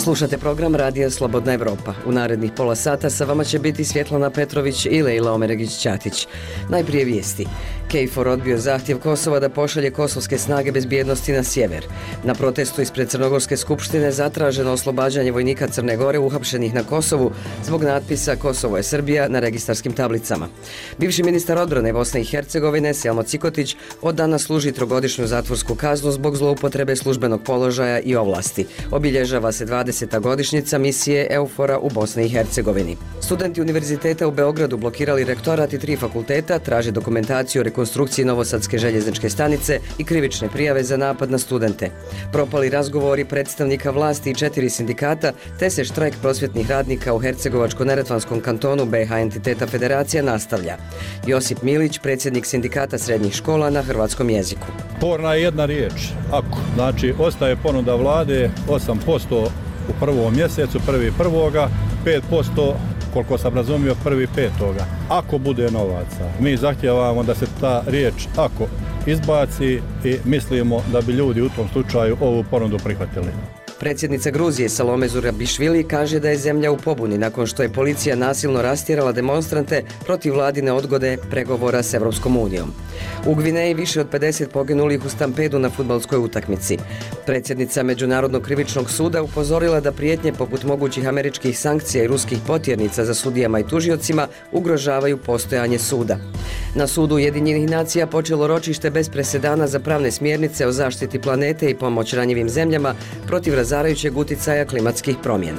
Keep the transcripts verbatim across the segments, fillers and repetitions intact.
Slušate program Radija Slobodna Evropa. U narednih pola sata sa vama će biti Svjetlana Petrović i Lejla Omeregić-Ćatić. Najprije vijesti. KFOR odbio zahtjev Kosova da pošalje kosovske snage bezbjednosti na sjever. Na protestu ispred Crnogorske skupštine zatraženo oslobađanje vojnika Crne Gore uhapšenih na Kosovu zbog natpisa Kosovo je Srbija na registarskim tablicama. Bivši ministar odbrane Bosne i Hercegovine Selmo Cikotić od danas služi trogodišnju zatvorsku kaznu zbog zloupotrebe službenog položaja i ovlasti. Obilježava se dvadeseta godišnjica misije EUFOR-a u Bosni i Hercegovini. Studenti Univerziteta u Beogradu blokirali rektorat i tri fakulteta, traže dokumentaciju o rekonstrukciji Novosadske željezničke stanice i krivične prijave za napad na studente. Propali razgovori predstavnika vlasti i četiri sindikata, te se štrajk prosvjetnih radnika u Hercegovačko-neretvanskom kantonu B iH entiteta Federacija nastavlja. Josip Milić, predsjednik sindikata srednjih škola na hrvatskom jeziku. Sporna je jedna riječ, ako. Znači, ostaje ponuda vlade osam posto u prvom mjesecu, prvi prvoga, pet posto koliko sam razumio, prvi petoga. Ako bude novaca, mi zahtijevamo da se ta riječ ako izbaci i mislimo da bi ljudi u tom slučaju ovu ponudu prihvatili. Predsjednica Gruzije Salome Zurabišvili kaže da je zemlja u pobuni nakon što je policija nasilno rastjerala demonstrante protiv vladine odgode pregovora s Europskom unijom. U Gvineji više od pedeset poginulih u stampedu na fudbalskoj utakmici. Predsjednica Međunarodnog krivičnog suda upozorila da prijetnje poput mogućih američkih sankcija i ruskih potjernica za sudijama i tužiocima ugrožavaju postojanje suda. Na sudu Ujedinjenih nacija počelo ročište bez presedana za pravne smjernice o zaštiti planete i pomoć ranjivim zemljama protiv razarajućeg uticaja klimatskih promjena.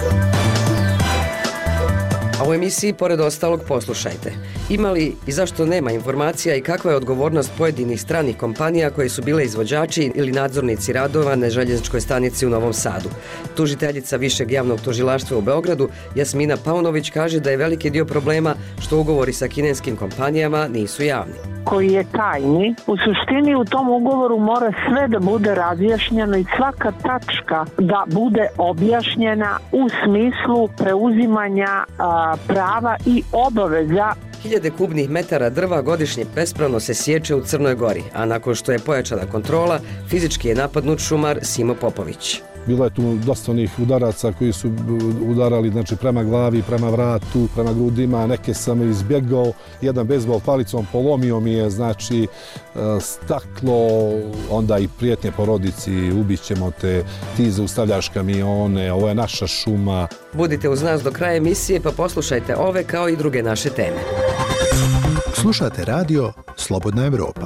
A u emisiji, pored ostalog, poslušajte. Ima li i zašto nema informacija i kakva je odgovornost pojedinih stranih kompanija koje su bile izvođači ili nadzornici radova na željezničkoj stanici u Novom Sadu? Tužiteljica Višeg javnog tužilaštva u Beogradu, Jasmina Paunović, kaže da je veliki dio problema što ugovori sa kineskim kompanijama nisu javni. Koji je tajni, u suštini u tom ugovoru mora sve da bude razjašnjeno i svaka tačka da bude objašnjena u smislu preuzimanja a, prava i obaveza. Hiljade kubnih metara drva godišnje bespravno se sječe u Crnoj Gori, a nakon što je pojačana kontrola, fizički je napadnut šumar Simo Popović. Bilo je tu dosta onih udaraca koji su udarali, znači, prema glavi, prema vratu, prema grudima, neke sam izbjegao, jedan bejzbol palicom polomio mi je, znači, staklo, onda i prijetnje porodici, ubićemo te, ti zaustavljaš kamione, ovo je naša šuma. Budite uz nas do kraja emisije pa poslušajte ove kao i druge naše teme. Slušate radio Slobodna Evropa.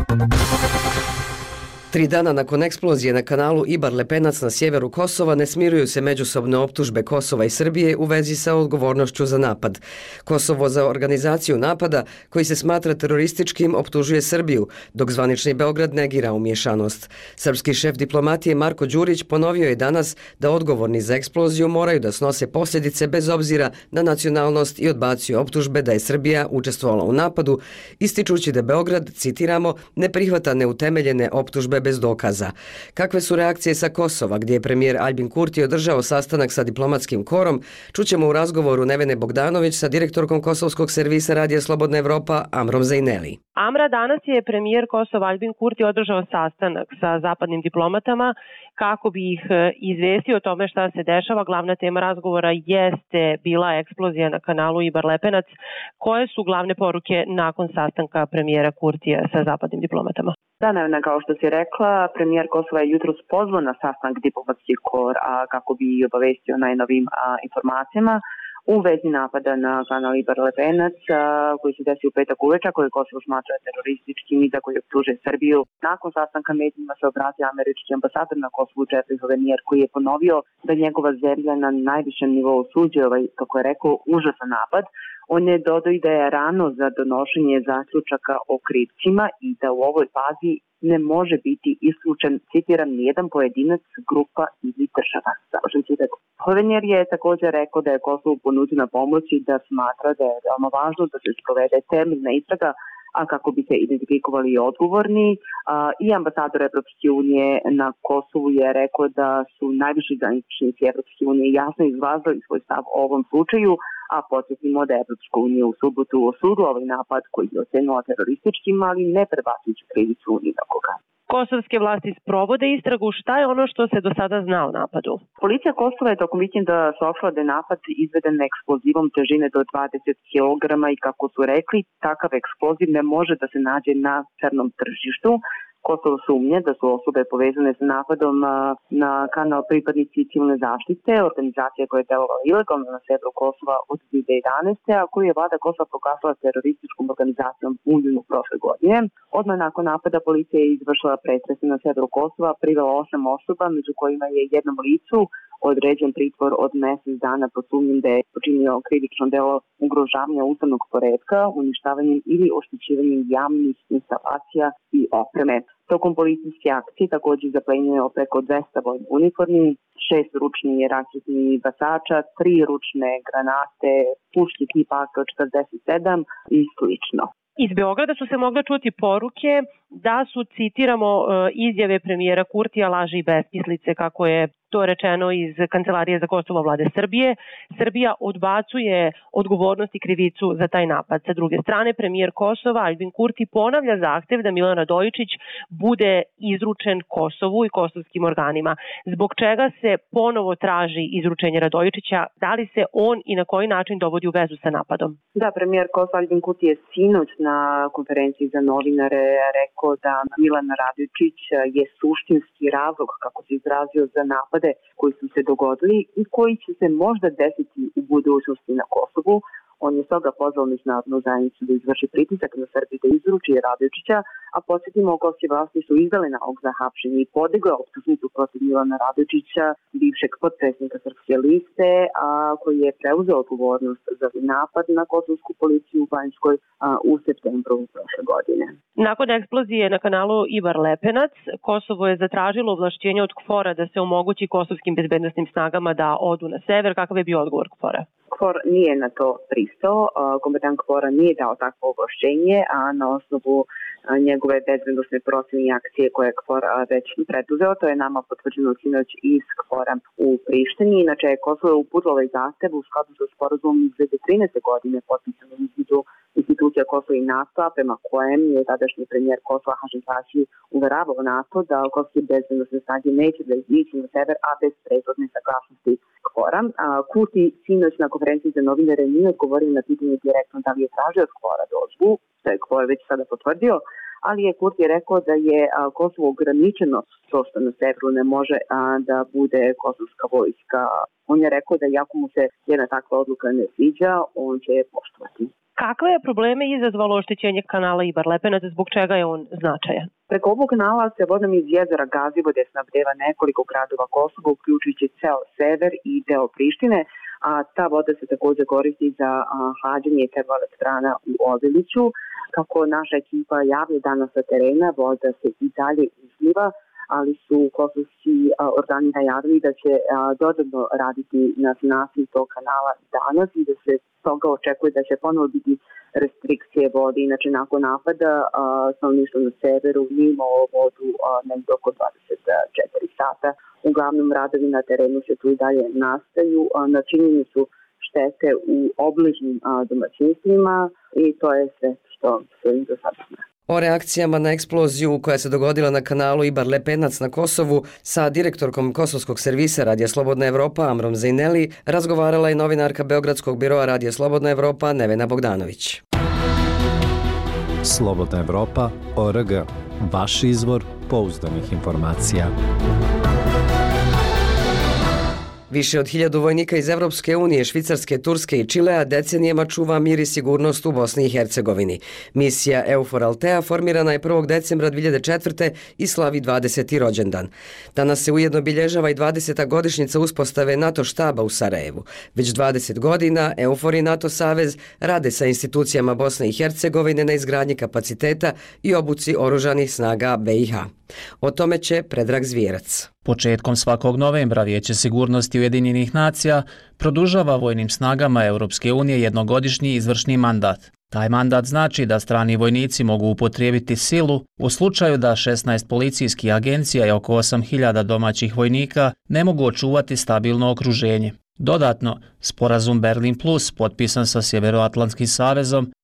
Tri dana nakon eksplozije na kanalu Ibar-Lepenac na sjeveru Kosova ne smiruju se međusobne optužbe Kosova i Srbije u vezi sa odgovornošću za napad. Kosovo za organizaciju napada, koji se smatra terorističkim, optužuje Srbiju, dok zvanični Beograd negira umješanost. Srpski šef diplomatije Marko Đurić ponovio je danas da odgovorni za eksploziju moraju da snose posljedice bez obzira na nacionalnost i odbacio optužbe da je Srbija učestvovala u napadu, ističući da Beograd, citiramo, ne prihvata neutemeljene optužbe bez dokaza. Kakve su reakcije sa Kosova, gdje je premijer Albin Kurti održao sastanak sa diplomatskim korom, čućemo u razgovoru Nevene Bogdanović sa direktorkom kosovskog servisa Radija Slobodna Evropa Amrom Zajneli. Amra, danas je premijer Kosova Albin Kurti održao sastanak sa zapadnim diplomatama kako bi ih izvestio o tome šta se dešava. Glavna tema razgovora jeste bila eksplozija na kanalu Ibar-Lepenac. Koje su glavne poruke nakon sastanka premijera Kurtija sa zapadnim diplomatama? Da, Nevena, kao što si rekla, premijer Kosova je jutros pozvan na sastanak diplomatskih kor a, kako bi obavestio najnovim a, informacijama u vezi napada na kanal Ibar-Lepenac koji se desio u petak uveče, koji Kosovo smatra terorističkim i za koji optužuje Srbiju. Nakon sastanka medijima se obratio američki ambasador na Kosovu Jeffrey Hovenier, koji je ponovio da njegova zemlja na najvišem nivou osuđuje ovaj, kako je rekao, užasan napad. On je dodao i da je rano za donošenje zaključaka o krivcima i da u ovoj fazi ne može biti isključen, citiram, nijedan pojedinac, grupa ili država. Završen citat. Hovenier je također rekao da je Kosovo ponuđena pomoć i da smatra da je veoma važno da se sprovede temeljna istraga, a kako bi se identifikovali odgovorni. A, I ambasador Evropske unije na Kosovu je rekao da su najviši zvaničnici Evropske unije jasno izrazili svoj stav o ovom slučaju, a podsjetimo da je Evropska unija u subotu osudila ovaj napad koji je ocenila terorističkim, ali ne prebacujući krivicu ni na koga. Kosovske vlasti sprovode istragu. Šta je ono što se do sada zna o napadu? Policija Kosova je tokom vikenda saopštila da je napad izveden eksplozivom težine do dvadeset kilograma i kako su rekli, takav eksploziv ne može da se nađe na crnom tržištu. Kosovo sumnje da su osobe povezane sa napadom na kanal pripadnici civilne zaštite, organizacija koja je delovala ilegalno na severu Kosova od dve hiljade jedanaeste. a koju je vlada Kosova proglasila terorističkom organizacijom u junu prošle godine. Odmah nakon napada policija je izvršila pretrese na severu Kosova, privela osam osoba, među kojima je jednom licu određen pritvor od mesec dana pod sumnjom da je počinio krivično delo ugrožavanja ustavnog poretka, uništavanjem ili oštećivanjem javnih instalacija i opreme. Tokom policijske akcije također zaplenjeno je preko dvesta vojnih uniformi, šest ručnih raketnih bacača, tri ručne granate, puške tipa A K četrdeset sedam i slično. Iz Beograda su se mogle čuti poruke da su, citiramo, izjave premijera Kurtija laži i besmislice, kako je to rečeno iz Kancelarije za Kosovo vlade Srbije. Srbija odbacuje odgovornost i krivicu za taj napad. Sa druge strane, premijer Kosova Aljbin Kurti ponavlja zahtev da Milan Radojičić bude izručen Kosovu i kosovskim organima. Zbog čega se ponovo traži izručenje Radojičića? Da li se on i na koji način dovodi u vezu sa napadom? Da, premijer Kosova Aljbin Kurti je sinoć na konferenciji za novinare rekao da Milan Radojičić je suštinski razlog, kako se izrazio, za napad koji su se dogodili i koji će se možda desiti u budućnosti na Kosovu. On je stoga pozvao međunarodnu zajednicu da izvrši pritisak na Srbiju da izruči Radojičića, a podsjetimo, kosovske vlasti su izdale nalog za hapšenje i podigla optužnicu protiv Milana Radojičića, bivšeg potpredsjednika Srpske liste, a koji je preuzeo odgovornost za napad na kosovsku policiju u Banjskoj a, u septembru prošle godine. Nakon eksplozije na kanalu Ibar Lepenac, Kosovo je zatražilo ovlašćenje od KFOR-a da se omogući kosovskim bezbednosnim snagama da odu na sever. Kakav je bio odgovor KFOR-a? KFOR nije na to pristao, komandant KFOR-a nije dao takvo ovlašćenje, a na osnovu njegove bezbednosne procene i akcije koje je KFOR već preduzeo, to je nama potvrđeno sinoć iz KFOR-a u Prištini. Inače je Kosovo uputilo ovaj zahtev u skladu sa sporazumom iz dve hiljade trinaeste. godine potpisanom između institucija Kosova i NATO, prema kojem je tadašnji premijer Kosova Hašim Tači uveravao NATO da kosovske bezbednosne snage neće da ići na sever, a bez prethodne saglasnosti KFOR-a. Kurti sinoć na konferenciji za novinare nije odgovorio na pitanje direktno da li je tražio od KFOR-a dozvolu, što je KFOR već sada potvrdio, ali je Kurti rekao da je Kosovo ograničeno to što na severu ne može da bude kosovska vojska. On je rekao da iako mu se jedna takva odluka ne sviđa, on će je poštovati. Kakve je probleme izazvalo oštećenje kanala Ibar Lepenac, zbog čega je on značajan? Preko ovog kanala se vodom iz jezera Gazivode snabdeva nekoliko gradova Kosova, uključujući ceo sever i deo Prištine, a ta voda se također koristi za hlađenje termoelektrana u Obiliću. Kako naša ekipa javlja danas sa terena, voda se i dalje izliva, ali su kosovski organi najavili da će dodatno raditi na sanaciji tog kanala danas i da se toga očekuje da će ponovo biti restrikcije vode. Inače, nakon napada stanovništvo na severu nije imalo vodu negdje oko dvadeset četiri sata. Uglavnom, radovi na terenu se tu i dalje nastaju. Načinjeni su štete u obližnjim domaćinstvima i to je sve što se im do sada zna. O reakcijama na eksploziju koja se dogodila na kanalu Ibar Lepenac na Kosovu sa direktorkom kosovskog servisa Radija Slobodna Evropa Amrom Zejneli razgovarala je novinarka Beogradskog biroa Radija Slobodna Evropa Nevena Bogdanović. Slobodna Evropa, O R G, vaš izvor pouzdanih informacija. Više od hiljadu vojnika iz Evropske unije, Švicarske, Turske i Čilea decenijama čuva mir i sigurnost u Bosni i Hercegovini. Misija EUFOR Altea formirana je prvog decembra dve hiljade četvrte i slavi dvadeseti rođendan. Danas se ujedno bilježava i dvadeseta godišnjica uspostave NATO štaba u Sarajevu. Već dvadeset godina EUFOR i NATO savez rade sa institucijama Bosne i Hercegovine na izgradnji kapaciteta i obuci oružanih snaga B i H. O tome će Predrag Zvijerac. Početkom svakog novembra Vijeće sigurnosti Ujedinjenih nacija produžava vojnim snagama Europske unije jednogodišnji izvršni mandat. Taj mandat znači da strani vojnici mogu upotrijebiti silu u slučaju da šesnaest policijskih agencija i oko osam hiljada domaćih vojnika ne mogu očuvati stabilno okruženje. Dodatno, sporazum Berlin Plus, potpisan sa Sjeveroatlantskim savezom,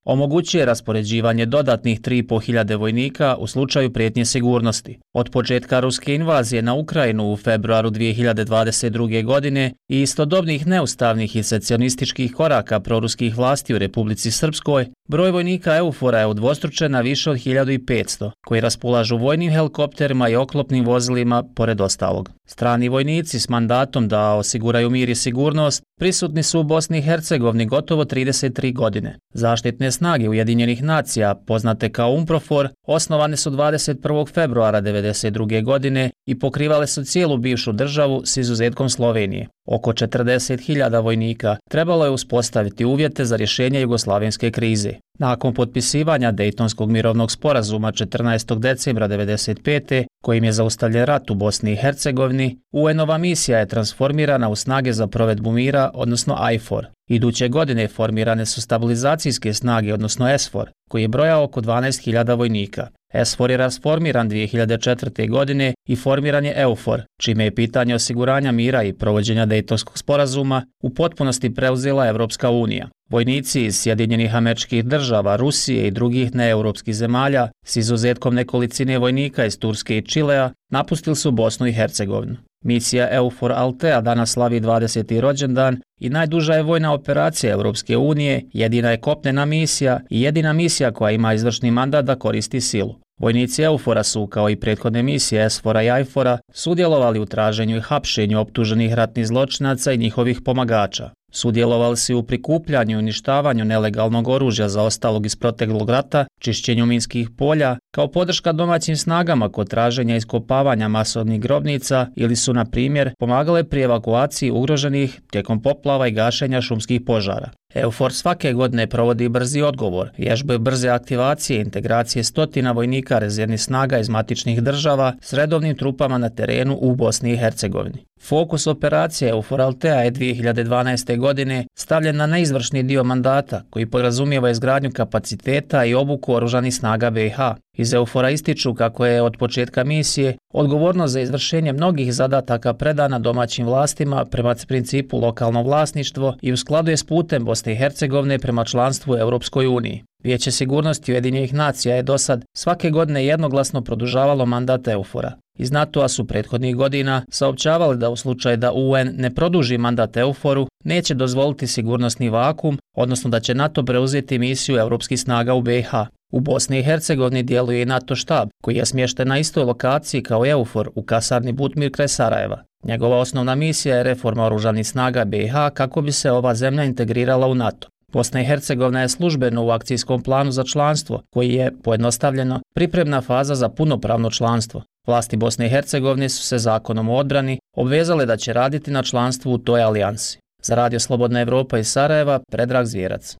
omogućuje raspoređivanje dodatnih tri i po hiljade vojnika u slučaju prijetnje sigurnosti. Od početka ruske invazije na Ukrajinu u februaru dvije hiljade dvadeset druge. godine i istodobnih neustavnih i secesionističkih koraka proruskih vlasti u Republici Srpskoj, broj vojnika EUFOR-a je udvostručen na više od hiljadu petsto, koji raspolažu vojnim helikopterima i oklopnim vozilima, pored ostalog. Strani vojnici s mandatom da osiguraju mir i sigurnost prisutni su u Bosni i Hercegovini gotovo trideset tri godine. Zaštitne snage Ujedinjenih nacija, poznate kao UNPROFOR, osnovane su dvadeset prvog februara devedeset druge. godine i pokrivale su cijelu bivšu državu s izuzetkom Slovenije. Oko četrdeset hiljada vojnika trebalo je uspostaviti uvjete za rješenje jugoslavenske krize. Nakon potpisivanja Dejtonskog mirovnog sporazuma četrnaestog decembra devedeset pete. kojim je zaustavljen rat u Bosni i Hercegovini, U N-ova misija je transformirana u snage za provedbu mira, odnosno I F O R. Iduće godine formirane su stabilizacijske snage, odnosno S F O R, koji je brojao oko dvanaest hiljada vojnika. S F O R je rasformiran dvije hiljade četvrte. godine i formiran je EUFOR, čime je pitanje osiguranja mira i provođenja Dejtonskog sporazuma u potpunosti preuzela Evropska unija. Vojnici iz Sjedinjenih Američkih Država, Rusije i drugih neeuropskih zemalja, s izuzetkom nekolicine vojnika iz Turske i Čilea, napustili su Bosnu i Hercegovinu. Misija EUFOR Altea danas slavi dvadeseti rođendan i najduža je vojna operacija Evropske unije, jedina je kopnena misija i jedina misija koja ima izvršni mandat da koristi silu. Vojnici EUFOR-a su, kao i prethodne misije S F O R-a i I F O R-a, sudjelovali u traženju i hapšenju optuženih ratnih zločinaca i njihovih pomagača. Sudjelovali su u prikupljanju i uništavanju nelegalnog oružja zaostalog iz proteklog rata, čišćenju minskih polja, kao podrška domaćim snagama kod traženja i iskopavanja masovnih grobnica ili su, na primjer, pomagale pri evakuaciji ugroženih tijekom poplava i gašenja šumskih požara. EUFOR svake godine provodi brzi odgovor, vježbe brze aktivacije i integracije stotina vojnika rezervnih snaga iz matičnih država s redovnim trupama na terenu u Bosni i Hercegovini. Fokus operacije EUFOR Altea je dvije hiljade dvanaeste. godine stavljen na neizvršni dio mandata koji podrazumijeva izgradnju kapaciteta i obuku oružanih snaga B i H. Iz EUFOR-a ističu kako je od početka misije odgovornost za izvršenje mnogih zadataka predana domaćim vlastima prema principu lokalno vlasništvo i u skladu je s putem Bosne i Hercegovine prema članstvu u Europskoj uniji. Vijeće sigurnosti Ujedinjenih nacija je dosad svake godine jednoglasno produžavalo mandat EUFOR-a. Iz NATO-a su prethodnih godina saopćavali da u slučaju da U N ne produži mandat EUFOR-u, neće dozvoliti sigurnosni vakum, odnosno da će NATO preuzeti misiju europskih snaga u B i H. U Bosni i Hercegovini djeluje i NATO štab, koji je smješten na istoj lokaciji kao EUFOR u kasarni Butmir kraj Sarajeva. Njegova osnovna misija je reforma oružanih snaga B i H kako bi se ova zemlja integrirala u NATO. Bosna i Hercegovina je službeno u akcijskom planu za članstvo, koji je, pojednostavljeno, pripremna faza za punopravno članstvo. Vlasti Bosne i Hercegovine su se zakonom o odbrani obvezale da će raditi na članstvu u toj alijansi. Za Radio Slobodna Evropa iz Sarajeva, Predrag Zvjerac.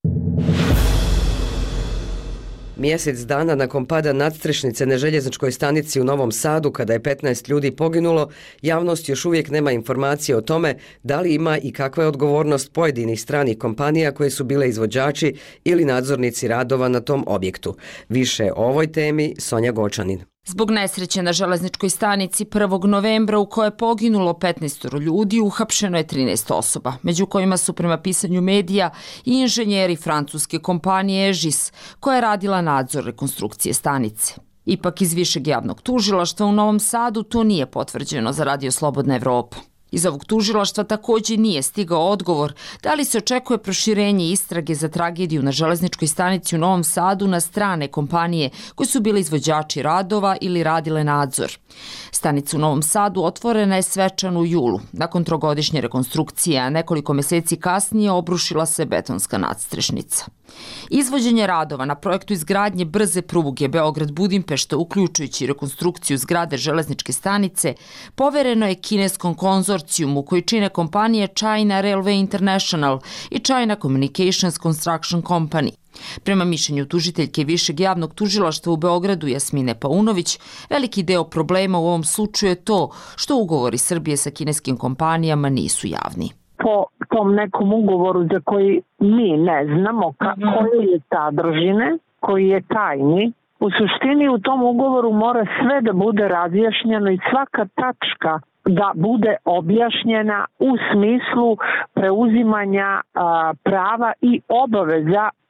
Mjesec dana nakon pada nadstrešnice na željezničkoj stanici u Novom Sadu, kada je petnaest ljudi poginulo, javnost još uvijek nema informacije o tome da li ima i kakva je odgovornost pojedinih stranih kompanija koje su bile izvođači ili nadzornici radova na tom objektu. Više o ovoj temi Sonja Gočanin. Zbog nesreće na železničkoj stanici prvog novembra u kojoj je poginulo petnaest ljudi, uhapšeno je trinaest osoba, među kojima su prema pisanju medija i inženjeri francuske kompanije Egis, koja je radila nadzor rekonstrukcije stanice. Ipak iz Višeg javnog tužilaštva u Novom Sadu to nije potvrđeno za Radio Slobodna Evropa. Iz ovog tužilaštva također nije stigao odgovor da li se očekuje proširenje istrage za tragediju na železničkoj stanici u Novom Sadu na strane kompanije koji su bili izvođači radova ili radile nadzor. Stanica u Novom Sadu otvorena je svečano u julu. Nakon trogodišnje rekonstrukcije, a nekoliko mjeseci kasnije obrušila se betonska nadstrešnica. Izvođenje radova na projektu izgradnje brze pruge Beograd-Budimpešta, uključujući rekonstrukciju zgrade železničke stanice, povereno je kineskom konzorcijumu koji čine kompanije China Railway International i China Communications Construction Company. Prema mišljenju tužiteljke Višeg javnog tužilaštva u Beogradu Jasmine Paunović, veliki deo problema u ovom slučaju je to što ugovori Srbije sa kineskim kompanijama nisu javni. Po tom nekom ugovoru za koji mi ne znamo koje je sadržine, koji je tajni, u suštini u tom ugovoru mora sve da bude razjašnjeno i svaka tačka da bude objašnjena u smislu preuzimanja a, prava i obaveza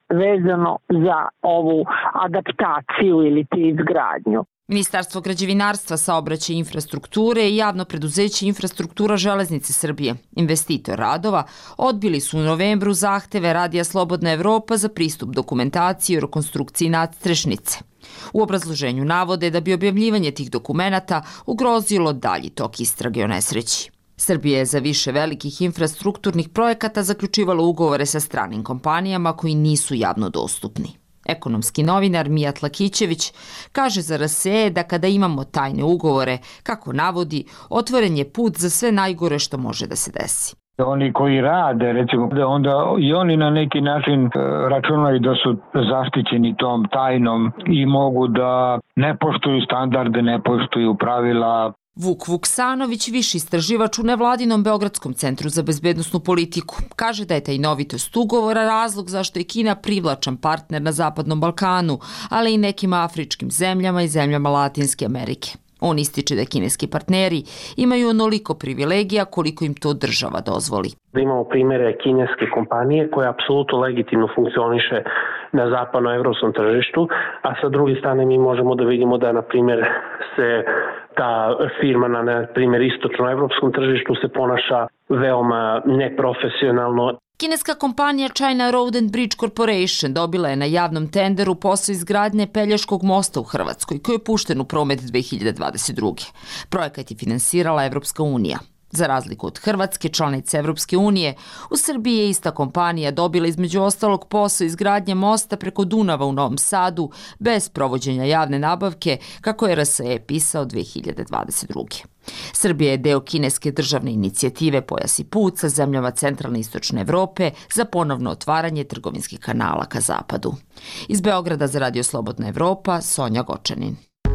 vezano za ovu adaptaciju ili ti izgradnju. Ministarstvo građevinarstva, saobraćaja i infrastrukture i javno preduzeće Infrastruktura železnice Srbije, investitor radova, odbili su u novembru zahteve Radija Slobodna Evropa za pristup dokumentaciji o rekonstrukciji nadstrešnice. U obrazloženju navode da bi objavljivanje tih dokumenata ugrozilo dalji tok istrage o nesreći. Srbija je za više velikih infrastrukturnih projekata zaključivala ugovore sa stranim kompanijama koji nisu javno dostupni. Ekonomski novinar Mijat Lakićević kaže za R S E da kada imamo tajne ugovore, kako navodi, otvoren je put za sve najgore što može da se desi. Oni koji rade, recimo, onda i oni na neki način računaju da su zaštićeni tom tajnom i mogu da ne poštuju standarde, ne poštuju pravila. Vuk Vuksanović, viši istraživač u nevladinom Beogradskom centru za bezbednosnu politiku, kaže da je tajnovitost ugovora razlog zašto je Kina privlačan partner na Zapadnom Balkanu, ali i nekim afričkim zemljama i zemljama Latinske Amerike. On ističe da kineski partneri imaju onoliko privilegija koliko im to država dozvoli. Da imamo primjere kineske kompanije koja apsolutno legitimno funkcioniše na zapadnoevropskom tržištu, a sa druge strane mi možemo da vidimo da, na primjer, se ta firma na, na primjer, istočnoevropskom tržištu se ponaša veoma neprofesionalno. Kineska kompanija China Road and Bridge Corporation dobila je na javnom tenderu posao izgradnje Pelješkog mosta u Hrvatskoj, koji je pušten u promet dve hiljade dvadeset druge. Projekat je finansirala Evropska unija. Za razliku od Hrvatske, članice Evropske unije, u Srbiji je ista kompanija dobila između ostalog posao izgradnje mosta preko Dunava u Novom Sadu bez provođenja javne nabavke, kako je R S E pisao dve hiljade dvadeset druge. Srbija je deo kineske državne inicijative Pojas i put sa zemljama centralne i istočne Evrope za ponovno otvaranje trgovinskih kanala ka zapadu. Iz Beograda za Radio Slobodna Evropa, Sonja Gočanin.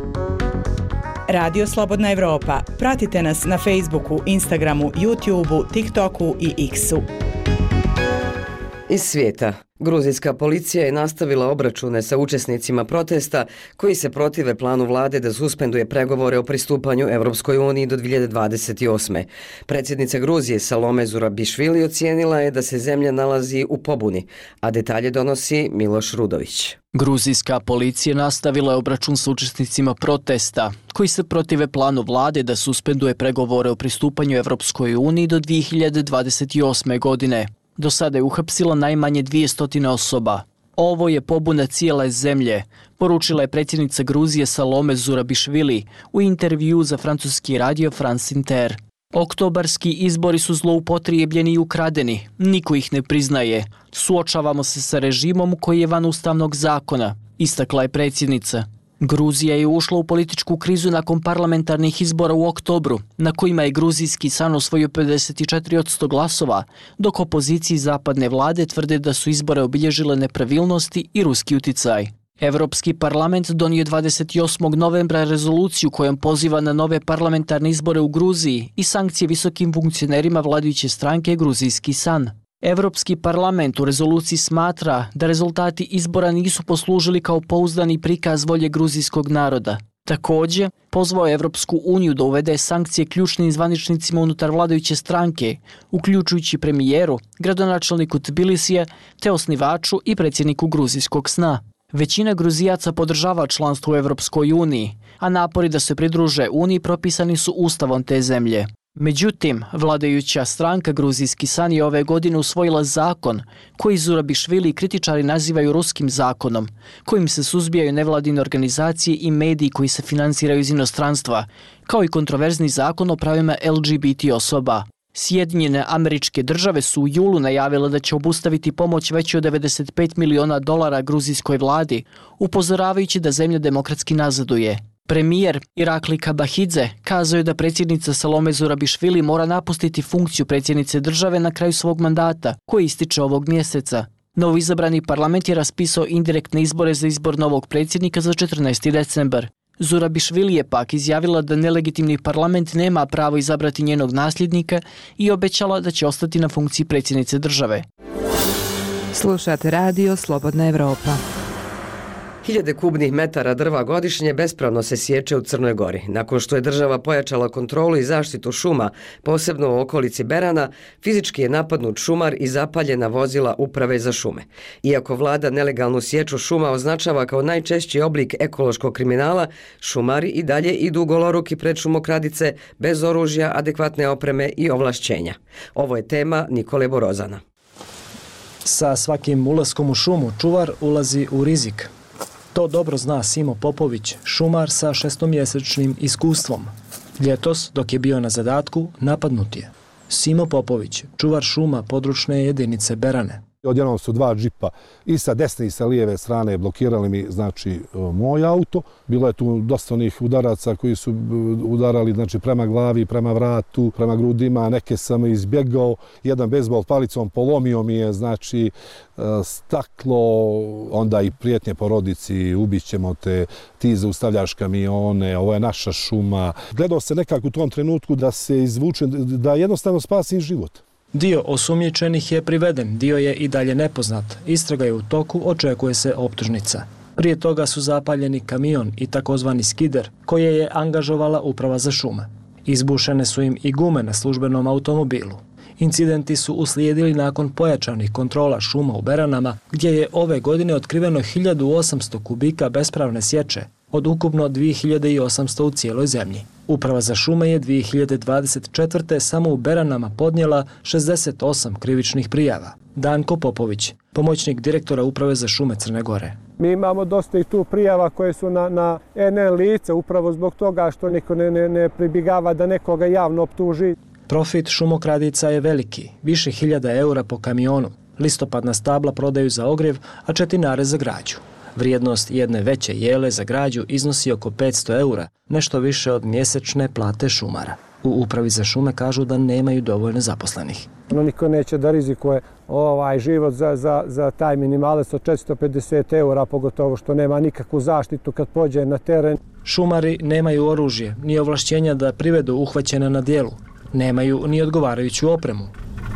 Radio Slobodna Evropa. Pratite nas na Facebooku, Instagramu, YouTubeu, TikToku i X-u. Iz svijeta. Gruzijska policija je nastavila obračune sa učesnicima protesta koji se protive planu vlade da suspenduje pregovore o pristupanju Evropskoj uniji do dve hiljade dvadeset osme. Predsjednica Gruzije Salome Zurabišvili ocijenila je da se zemlja nalazi u pobuni, a detalje donosi Miloš Rudović. Gruzijska policija nastavila je obračun sa učesnicima protesta koji se protive planu vlade da suspenduje pregovore o pristupanju Evropskoj uniji do dve hiljade dvadeset osme godine. Do sada je uhapsila najmanje dvjesto osoba. Ovo je pobuna cijele zemlje, poručila je predsjednica Gruzije Salome Zurabišvili u intervju za francuski radio France Inter. Oktobarski izbori su zloupotrijebljeni i ukradeni, niko ih ne priznaje. Suočavamo se sa režimom koji je van ustavnog zakona, istakla je predsjednica. Gruzija je ušla u političku krizu nakon parlamentarnih izbora u oktobru, na kojima je gruzijski san osvojio pedeset četiri posto glasova, dok opoziciji zapadne vlade tvrde da su izbore obilježile nepravilnosti i ruski uticaj. Evropski parlament donio dvadeset osmog novembra rezoluciju kojom poziva na nove parlamentarne izbore u Gruziji i sankcije visokim funkcionerima vladajuće stranke Gruzijski san. Evropski parlament u rezoluciji smatra da rezultati izbora nisu poslužili kao pouzdani prikaz volje gruzijskog naroda. Također, pozvao je Evropsku uniju da uvede sankcije ključnim zvaničnicima unutar vladajuće stranke, uključujući premijeru, gradonačelniku Tbilisija, te osnivaču i predsjedniku gruzijskog sna. Većina Gruzijaca podržava članstvo u Evropskoj uniji, a napori da se pridruže uniji propisani su ustavom te zemlje. Međutim, vladajuća stranka Gruzijski san je ove godine usvojila zakon koji Zurabišvili i kritičari nazivaju ruskim zakonom, kojim se suzbijaju nevladine organizacije i mediji koji se finansiraju iz inostranstva, kao i kontroverzni zakon o pravima L G B T osoba. Sjedinjene Američke Države su u julu najavile da će obustaviti pomoć veću od devedeset pet miliona dolara gruzijskoj vladi, upozoravajući da zemlja demokratski nazaduje. Premijer Irakli Kabahidze kazao je da predsjednica Salome Zurabišvili mora napustiti funkciju predsjednice države na kraju svog mandata, koji ističe ovog mjeseca. Novoizabrani parlament je raspisao indirektne izbore za izbor novog predsjednika za četrnaesti decembar. Zurabišvili je pak izjavila da nelegitimni parlament nema pravo izabrati njenog nasljednika i obećala da će ostati na funkciji predsjednice države. Slušate radio Slobodna Evropa. Hiljade kubnih metara drva godišnje bespravno se sječe u Crnoj Gori. Nakon što je država pojačala kontrolu i zaštitu šuma, posebno u okolici Berana, fizički je napadnut šumar i zapaljena vozila Uprave za šume. Iako vlada nelegalnu sječu šuma označava kao najčešći oblik ekološkog kriminala, šumari i dalje idu goloruki pred šumokradice bez oružja, adekvatne opreme i ovlašćenja. Ovo je tema Nikole Borozana. Sa svakim ulaskom u šumu čuvar ulazi u rizik. To dobro zna Simo Popović, šumar sa šestomjesečnim iskustvom. Ljetos, dok je bio na zadatku, napadnut je. Simo Popović, čuvar šuma područne jedinice Berane. Odjednom su dva džipa i sa desne i sa lijeve strane blokirali mi, znači, moj auto. Bilo je tu dosta onih udaraca koji su udarali, znači, prema glavi, prema vratu, prema grudima. Neke sam izbjegao. Jedan bejzbol palicom polomio mi je, znači, staklo, onda i prijetnje porodici, ubićemo te, ti zaustavljaš kamione, ovo je naša šuma. Gledao se nekako u tom trenutku da se izvuče, da jednostavno spasi život. Dio osumnjičenih je priveden, dio je i dalje nepoznat. Istraga je u toku, očekuje se optužnica. Prije toga su zapaljeni kamion i takozvani skider, koje je angažovala Uprava za šume. Izbušene su im i gume na službenom automobilu. Incidenti su uslijedili nakon pojačanih kontrola šuma u Beranama, gdje je ove godine otkriveno hiljadu osamsto kubika bespravne sječe, od ukupno dvije hiljade osamsto u cijeloj zemlji. Uprava za šume je dvije hiljade dvadeset četvrte. samo u Beranama podnijela šezdeset osam krivičnih prijava. Danko Popović, pomoćnik direktora Uprave za šume Crne Gore. Mi imamo dosta i tu prijava koje su na, na en en lice, upravo zbog toga što niko ne, ne, ne pribjegava da nekoga javno optuži. Profit šumokradica je veliki, više hiljada eura po kamionu. Listopadna stabla prodaju za ogrjev, a četinare za građu. Vrijednost jedne veće jele za građu iznosi oko petsto eura, nešto više od mjesečne plate šumara. U Upravi za šume kažu da nemaju dovoljno zaposlenih. No, niko neće da rizikuje ovaj život za, za, za taj minimalac od četiristo pedeset eura, pogotovo što nema nikakvu zaštitu kad pođe na teren. Šumari nemaju oružje, ni ovlašćenja da privedu uhvaćene na djelu. Nemaju ni odgovarajuću opremu.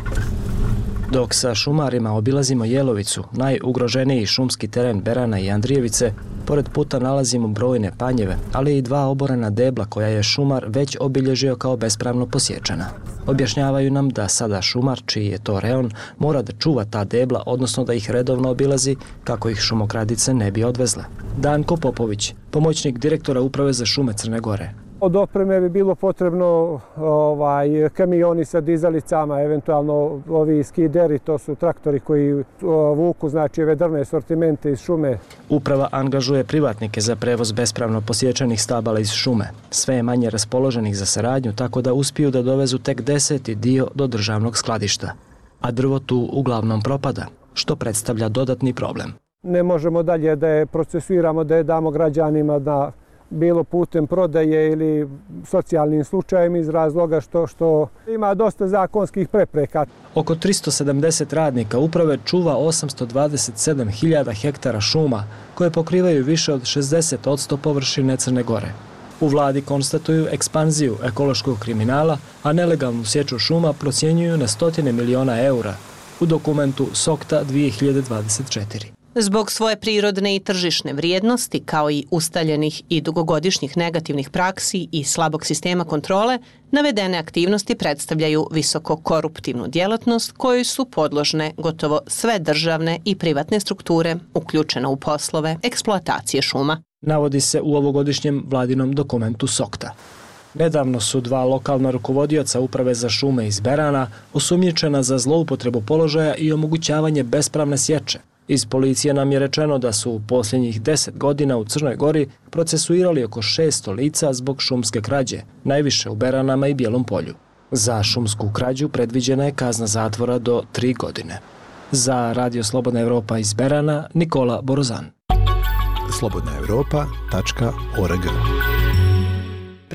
Dok sa šumarima obilazimo Jelovicu, najugroženiji šumski teren Berana i Andrijevice, pored puta nalazimo brojne panjeve, ali i dva oborena debla koja je šumar već obilježio kao bespravno posječena. Objašnjavaju nam da sada šumar, čiji je to reon, mora da čuva ta debla, odnosno da ih redovno obilazi kako ih šumokradice ne bi odvezle. Danko Popović, pomoćnik direktora Uprave za šume Crne Gore. Od opreme bi bilo potrebno ovaj, kamioni sa dizalicama, eventualno ovi skideri, to su traktori koji vuku, znači, ove drvne sortimente iz šume. Uprava angažuje privatnike za prevoz bespravno posječenih stabala iz šume. Sve je manje raspoloženih za saradnju, tako da uspiju da dovezu tek deseti dio do državnog skladišta. A drvo tu uglavnom propada, što predstavlja dodatni problem. Ne možemo dalje da je procesuiramo, da je damo građanima na bilo putem prodaje ili socijalnim slučajem iz razloga što, što ima dosta zakonskih prepreka. Oko tristo sedamdeset radnika uprave čuva osamsto dvadeset sedam hiljada hektara šuma koje pokrivaju više od šezdeset posto površine Crne Gore. U vladi konstatuju ekspanziju ekološkog kriminala, a nelegalnu sječu šuma procjenjuju na stotine miliona eura u dokumentu SOKTA dvije hiljade dvadeset četiri. Zbog svoje prirodne i tržišne vrijednosti, kao i ustaljenih i dugogodišnjih negativnih praksi i slabog sistema kontrole, navedene aktivnosti predstavljaju visoko koruptivnu djelatnost kojoj su podložne gotovo sve državne i privatne strukture uključene u poslove eksploatacije šuma. Navodi se u ovogodišnjem vladinom dokumentu SOKTA. Nedavno su dva lokalna rukovodioca Uprave za šume iz Berana osumnjičena za zloupotrebu položaja i omogućavanje bespravne sječe. Iz policije nam je rečeno da su u posljednjih deset godina u Crnoj Gori procesuirali oko šesto lica zbog šumske krađe, najviše u Beranama i Bijelom Polju. Za šumsku krađu predviđena je kazna zatvora do tri godine. Za Radio Slobodna Evropa iz Berana, Nikola Borozan. slobodna evropa tačka org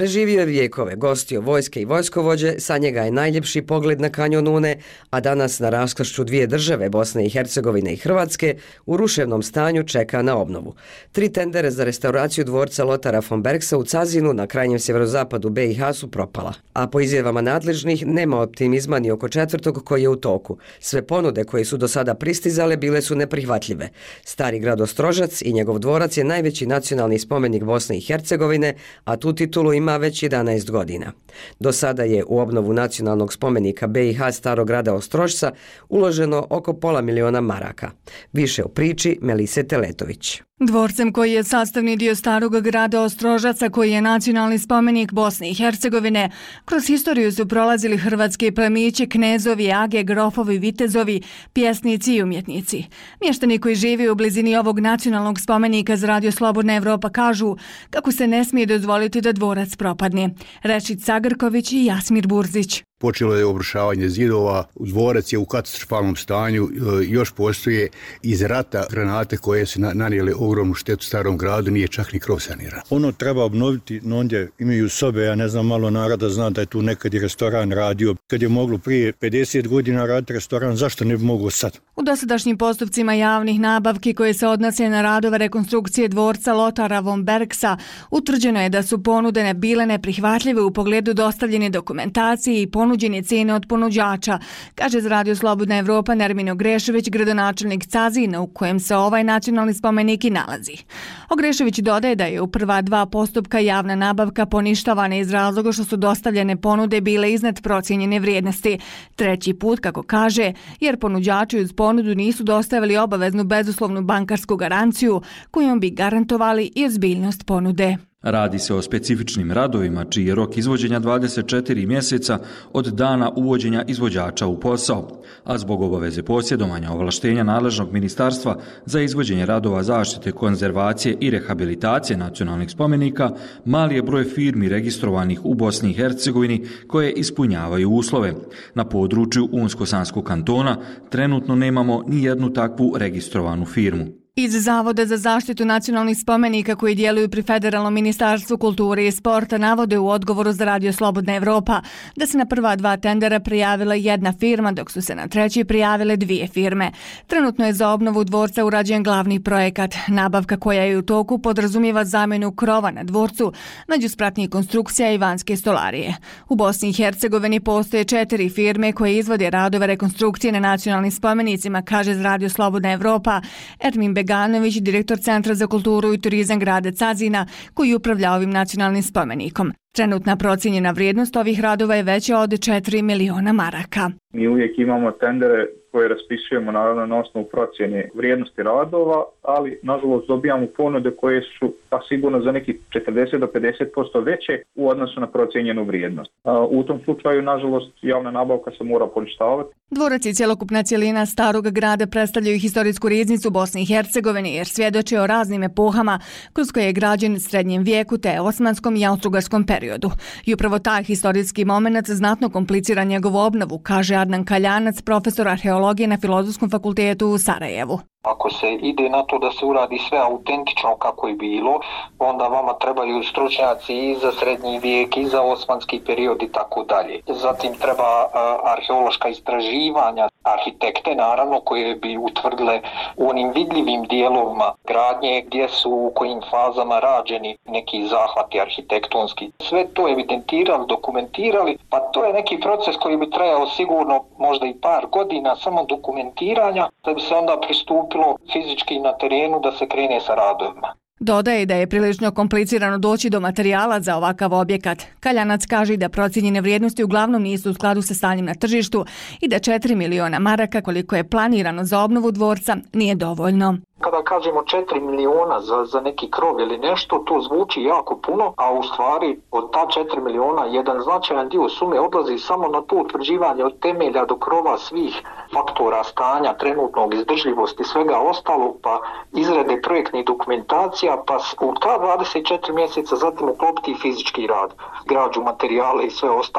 Preživio je vijekove, gostio vojske i vojskovođe, sa njega je najljepši pogled na kanjon Une, a danas na raskršću dvije države, Bosne i Hercegovine i Hrvatske, u ruševnom stanju čeka na obnovu. Tri tendere za restauraciju dvorca Lotara von Bergsa u Cazinu na krajnjem sjeverozapadu B i H su propala. A po izjavama nadležnih nema optimizma ni oko četvrtog koji je u toku. Sve ponude koje su do sada pristizale bile su neprihvatljive. Stari grad Ostrožac i njegov dvorac je najveći nacionalni spomenik Bosne i Hercegovine, a tu titulu ima već jedanaest godina. Do sada je u obnovu nacionalnog spomenika B i H starog grada Ostrožca uloženo oko pola miliona maraka. Više u priči Melise Teletović. Dvorcem koji je sastavni dio starog grada Ostrožaca, koji je nacionalni spomenik Bosne i Hercegovine, kroz historiju su prolazili hrvatski plemići, knezovi, age, grofovi, vitezovi, pjesnici i umjetnici. Mještani koji žive u blizini ovog nacionalnog spomenika za Radio Slobodna Evropa kažu kako se ne smije dozvoliti da dvorac propadne. Rečit Sagrković i Jasmir Burzić. Počelo je obrušavanje zidova, dvorac je u katastrofalnom stanju, još postoje iz rata granate koje su nanijele ogromnu štetu starom gradu, nije čak ni krov saniran. Ono treba obnoviti, no ondje imaju sobe, ja ne znam, malo naroda zna da je tu nekad i restoran radio. Kad je moglo prije pedeset godina raditi restoran, zašto ne bi moglo sad? U dosadašnjim postupcima javnih nabavki koje se odnose na radove rekonstrukcije dvorca Lotara von Bergsa, utvrđeno je da su ponude bile neprihvatljive u pogledu dostavljene dokumentacije i ponuđene cijene od ponuđača, kaže za Radio Slobodna Evropa Nermin Ogrešević, gradonačelnik Cazina u kojem se ovaj nacionalni spomenik i nalazi. Ogrešević dodaje da je u prva dva postupka javna nabavka poništavana iz razloga što su dostavljene ponude bile iznad procijenjene vrijednosti. Treći put, kako kaže, jer ponuđači uz ponudu nisu dostavili obaveznu bezuslovnu bankarsku garanciju kojom bi garantovali i ozbiljnost ponude. Radi se o specifičnim radovima čiji je rok izvođenja dvadeset četiri mjeseca od dana uvođenja izvođača u posao, a zbog obaveze posjedovanja ovlaštenja nadležnog ministarstva za izvođenje radova zaštite, konzervacije i rehabilitacije nacionalnih spomenika, mali je broj firmi registrovanih u Bosni i Hercegovini koje ispunjavaju uslove. Na području Unsko-Sanskog kantona trenutno nemamo ni jednu takvu registrovanu firmu. Iz Zavoda za zaštitu nacionalnih spomenika koji djeluju pri Federalnom ministarstvu kulture i sporta navode u odgovoru za Radio Slobodna Evropa da se na prva dva tendera prijavila jedna firma, dok su se na treći prijavile dvije firme. Trenutno je za obnovu dvorca urađen glavni projekat. Nabavka koja je u toku podrazumijeva zamjenu krova na dvorcu, međuspratnih konstrukcija i vanjske stolarije. U Bosni i Hercegovini postoje četiri firme koje izvode radove rekonstrukcije na nacionalnim spomenicima, kaže za Radio Slobodna Evropa Ermin Beganović, direktor Centra za kulturu i turizam grada Cazina, koji upravlja ovim nacionalnim spomenikom. Trenutna procijenjena vrijednost ovih radova je veća od četiri miliona maraka. Mi uvijek imamo tendere koje raspisujemo naravno na osnovu procjene vrijednosti radova, ali nažalost dobijamo ponude koje su pa sigurno za neki četrdeset do pedeset posto veće u odnosu na procijenjenu vrijednost. U tom slučaju nažalost javna nabavka se mora poništavati. Dvorac i cjelokupna cjelina starog grada predstavljaju historijsku riznicu Bosne i Hercegovine jer svjedoče o raznim epohama kroz koje je građen u srednjem vijeku te osmanskom i austrougarskom periodu. I upravo taj historijski moment znatno komplicira njegovu obnovu, kaže Adnan Kaljanac, profesor arheologije na Filozofskom fakultetu u Sarajevu. Ako se ide na to da se uradi sve autentično kako je bilo, onda vama trebaju stručnjaci i za srednji vijek i za osmanski period i tako dalje. Zatim treba arheološka istraživanja, arhitekte naravno koje bi utvrdile u onim vidljivim dijelovima gradnje gdje su u kojim fazama rađeni neki zahvati arhitektonski. Sve to evidentirali, dokumentirali, pa to je neki proces koji bi trajao sigurno možda i par godina samo dokumentiranja da bi se onda pristupilo fizički na terenu da se krene sa radovima. Dodaje da je prilično komplicirano doći do materijala za ovakav objekat. Kaljanac kaže da procijenjene vrijednosti uglavnom nisu u skladu sa stanjem na tržištu i da četiri miliona maraka koliko je planirano za obnovu dvorca nije dovoljno. Kada kažemo četiri miliona za, za neki krov ili nešto, to zvuči jako puno, a u stvari od ta četiri miliona jedan značajan dio sume odlazi samo na to utvrđivanje od temelja do krova svih faktora stanja, trenutnog izdržljivosti, svega ostalo, pa izrade projektnih dokumentacija, pa u ta dvadeset četiri mjeseca zatim uklopiti fizički rad, građu, materijale i sve ostalo.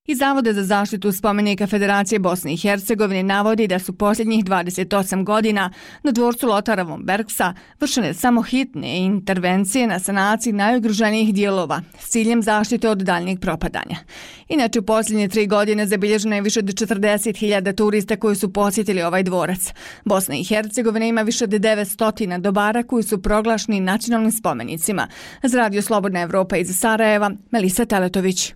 Iz Zavoda za zaštitu spomenika Federacije Bosne i Hercegovine navodi da su posljednjih dvadeset osam godina na dvorcu Lotara von Bergsa vršene samo hitne intervencije na sanaciji najugroženijih dijelova s ciljem zaštite od daljnjeg propadanja. Inače, u posljednje tri godine zabilježeno je više od četrdeset hiljada turista koji su posjetili ovaj dvorac. Bosna i Hercegovina ima više od devetsto dobara koji su proglašeni nacionalnim spomenicima. Za Radio Slobodna Evropa iz Sarajeva, Melisa Teletović.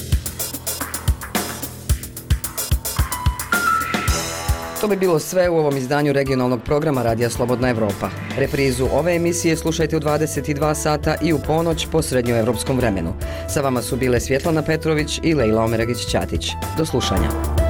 To bi bilo sve u ovom izdanju regionalnog programa Radija Slobodna Evropa. Reprizu ove emisije slušajte u dvadeset dva sata i u ponoć po srednjoevropskom vremenu. Sa vama su bile Svjetlana Petrović i Lejla Omeragić-Ćatić. Do slušanja.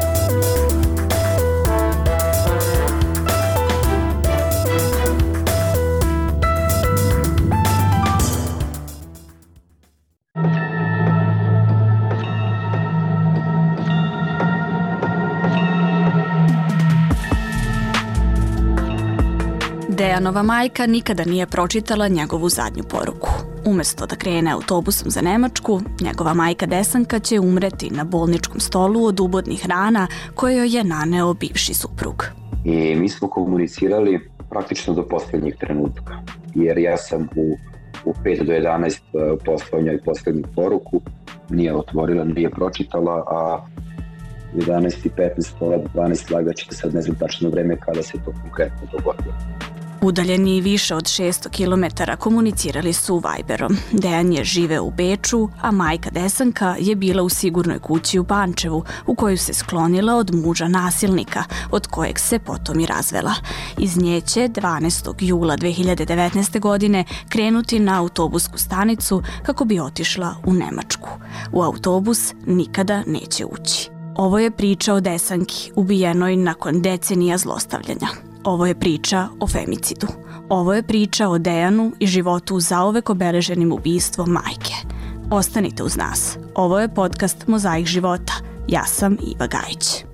Dejanova majka nikada nije pročitala njegovu zadnju poruku. Umjesto da krene autobusom za Nemačku, njegova majka Desanka će umreti na bolničkom stolu od ubodnih rana koje joj je naneo bivši suprug. I mi smo komunicirali praktično do posljednjeg trenutka, jer ja sam u, u pet do jedanaest poslao njoj posljednju poruku, nije otvorila, nije pročitala, a u jedanaest i petnaest, pola dvanaest lagaćete, sad ne znam tačno vreme kada se to konkretno dogodilo. Udaljeni više od šesto kilometara komunicirali su Viberom. Dejan je živeo u Beču, a majka Desanka je bila u sigurnoj kući u Pančevu, u koju se sklonila od muža nasilnika, od kojeg se potom i razvela. Iz nje će dvanaestog jula dve hiljade devetnaeste. godine krenuti na autobusku stanicu kako bi otišla u Nemačku. U autobus nikada neće ući. Ovo je priča o Desanki, ubijenoj nakon decenija zlostavljanja. Ovo je priča o femicidu. Ovo je priča o Dejanu i životu zauvek obeleženim ubistvom majke. Ostanite uz nas. Ovo je podcast Mozaik života. Ja sam Iva Gajić.